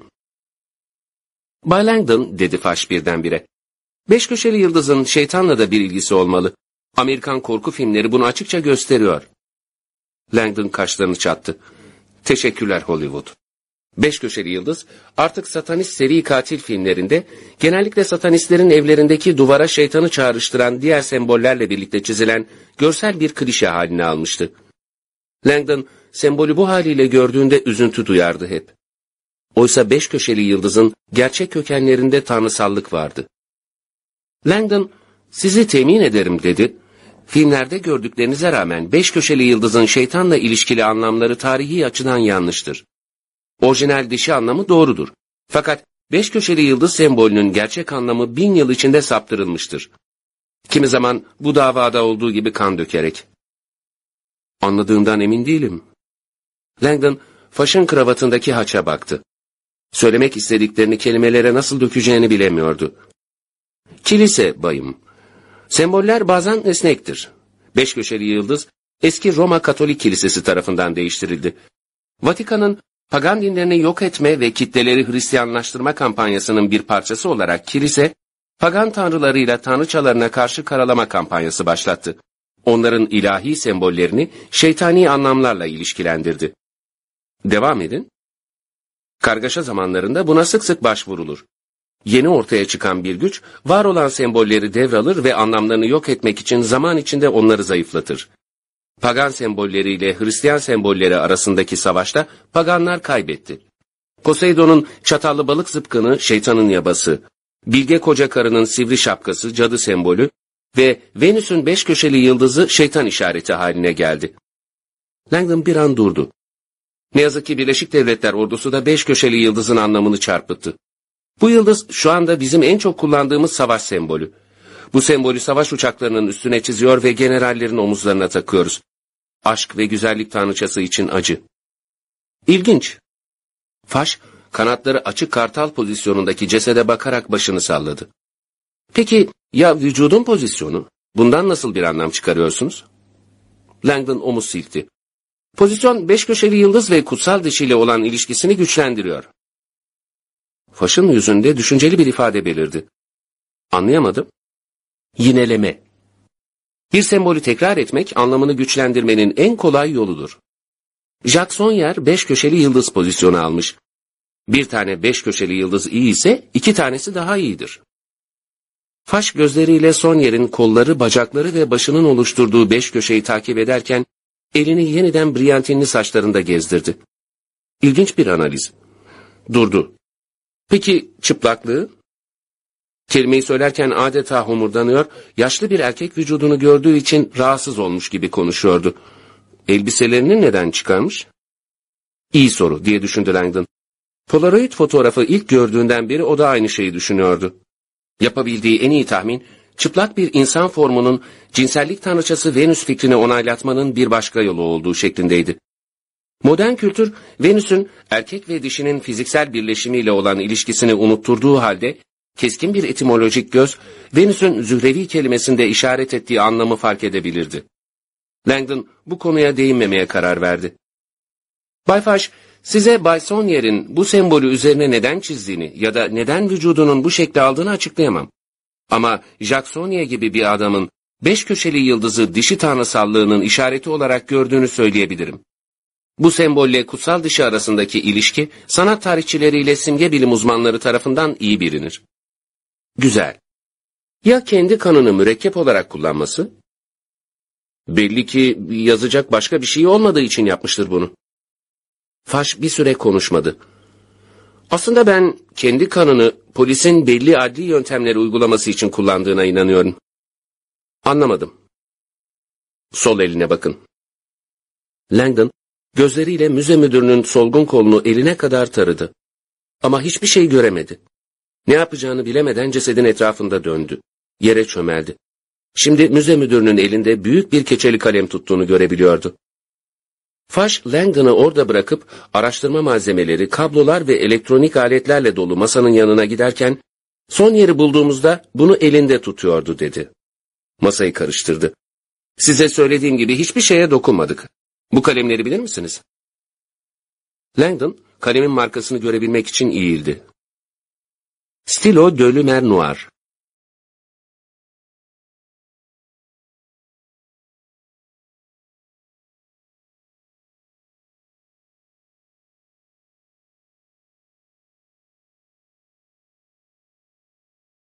Bay Langdon, dedi Faş birdenbire. Beş köşeli yıldızın şeytanla da bir ilgisi olmalı. Amerikan korku filmleri bunu açıkça gösteriyor. Langdon kaşlarını çattı. Teşekkürler Hollywood. Beş köşeli yıldız artık satanist seri katil filmlerinde genellikle satanistlerin evlerindeki duvara şeytanı çağrıştıran diğer sembollerle birlikte çizilen görsel bir klişe haline almıştı. Langdon sembolü bu haliyle gördüğünde üzüntü duyardı hep. Oysa beş köşeli yıldızın gerçek kökenlerinde tanrısallık vardı. Langdon, sizi temin ederim dedi. Filmlerde gördüklerinize rağmen beş köşeli yıldızın şeytanla ilişkili anlamları tarihi açıdan yanlıştır. Orijinal dişi anlamı doğrudur. Fakat beş köşeli yıldız sembolünün gerçek anlamı bin yıl içinde saptırılmıştır. Kimi zaman bu davada olduğu gibi kan dökerek. Anladığından emin değilim. Langdon, Faş'ın kravatındaki haça baktı. Söylemek istediklerini kelimelere nasıl dökeceğini bilemiyordu. Kilise bayım. Semboller bazen esnektir. Beş köşeli yıldız, eski Roma Katolik Kilisesi tarafından değiştirildi. Vatikan'ın pagan dinlerini yok etme ve kitleleri Hristiyanlaştırma kampanyasının bir parçası olarak kilise, pagan tanrılarıyla tanrıçalarına karşı karalama kampanyası başlattı. Onların ilahi sembollerini şeytani anlamlarla ilişkilendirdi. Devam edin. Kargaşa zamanlarında buna sık sık başvurulur. Yeni ortaya çıkan bir güç, var olan sembolleri devralır ve anlamlarını yok etmek için zaman içinde onları zayıflatır. Pagan sembolleriyle Hristiyan sembolleri arasındaki savaşta paganlar kaybetti. Poseidon'un çatallı balık zıpkını şeytanın yabası, bilge koca karının sivri şapkası cadı sembolü ve Venüs'ün beş köşeli yıldızı şeytan işareti haline geldi. Langdon bir an durdu. Ne yazık ki Birleşik Devletler ordusu da beş köşeli yıldızın anlamını çarpıttı. Bu yıldız şu anda bizim en çok kullandığımız savaş sembolü. Bu sembolü savaş uçaklarının üstüne çiziyor ve generallerin omuzlarına takıyoruz. Aşk ve güzellik tanrıçası için acı. İlginç. Faş, kanatları açık kartal pozisyonundaki cesede bakarak başını salladı. Peki ya vücudun pozisyonu? Bundan nasıl bir anlam çıkarıyorsunuz? Langdon omuz silkti. Pozisyon beş köşeli yıldız ve kutsal dişiyle olan ilişkisini güçlendiriyor. Faş'ın yüzünde düşünceli bir ifade belirdi. Anlayamadım. Yineleme. Bir sembolü tekrar etmek anlamını güçlendirmenin en kolay yoludur. Jacques Sonnier beş köşeli yıldız pozisyonu almış. Bir tane beş köşeli yıldız iyi ise iki tanesi daha iyidir. Faş gözleriyle Sonnier'in kolları, bacakları ve başının oluşturduğu beş köşeyi takip ederken elini yeniden briyantinli saçlarında gezdirdi. İlginç bir analiz. Durdu. Peki çıplaklığı? Kelimeyi söylerken adeta homurdanıyor, yaşlı bir erkek vücudunu gördüğü için rahatsız olmuş gibi konuşuyordu. Elbiselerini neden çıkarmış? İyi soru diye düşündü Langdon. Polaroid fotoğrafı ilk gördüğünden beri o da aynı şeyi düşünüyordu. Yapabildiği en iyi tahmin, çıplak bir insan formunun cinsellik tanrıçası Venüs fikrini onaylatmanın bir başka yolu olduğu şeklindeydi. Modern kültür, Venüs'ün erkek ve dişinin fiziksel birleşimiyle olan ilişkisini unutturduğu halde, keskin bir etimolojik göz, Venüs'ün zührevi kelimesinde işaret ettiği anlamı fark edebilirdi. Langdon bu konuya değinmemeye karar verdi. Bay Faş, size Bay Sonnier'in bu sembolü üzerine neden çizdiğini ya da neden vücudunun bu şekli aldığını açıklayamam. Ama Jacques Sonnier gibi bir adamın beş köşeli yıldızı dişi tanrısallığının işareti olarak gördüğünü söyleyebilirim. Bu sembolle kutsal dişi arasındaki ilişki sanat tarihçileriyle simge bilim uzmanları tarafından iyi bilinir. Güzel. Ya kendi kanını mürekkep olarak kullanması? Belli ki yazacak başka bir şey olmadığı için yapmıştır bunu. Faş bir süre konuşmadı. Aslında ben kendi kanını polisin belli adli yöntemleri uygulaması için kullandığına inanıyorum. Anlamadım. Sol eline bakın. Langdon gözleriyle müze müdürünün solgun kolunu eline kadar taradı. Ama hiçbir şey göremedi. Ne yapacağını bilemeden cesedin etrafında döndü. Yere çömeldi. Şimdi müze müdürünün elinde büyük bir keçeli kalem tuttuğunu görebiliyordu. Faş, Langdon'ı orada bırakıp araştırma malzemeleri, kablolar ve elektronik aletlerle dolu masanın yanına giderken, son yeri bulduğumuzda bunu elinde tutuyordu dedi. Masayı karıştırdı. Size söylediğim gibi hiçbir şeye dokunmadık. Bu kalemleri bilir misiniz? Langdon, kalemin markasını görebilmek için eğildi. Stylo de Lumière Noir.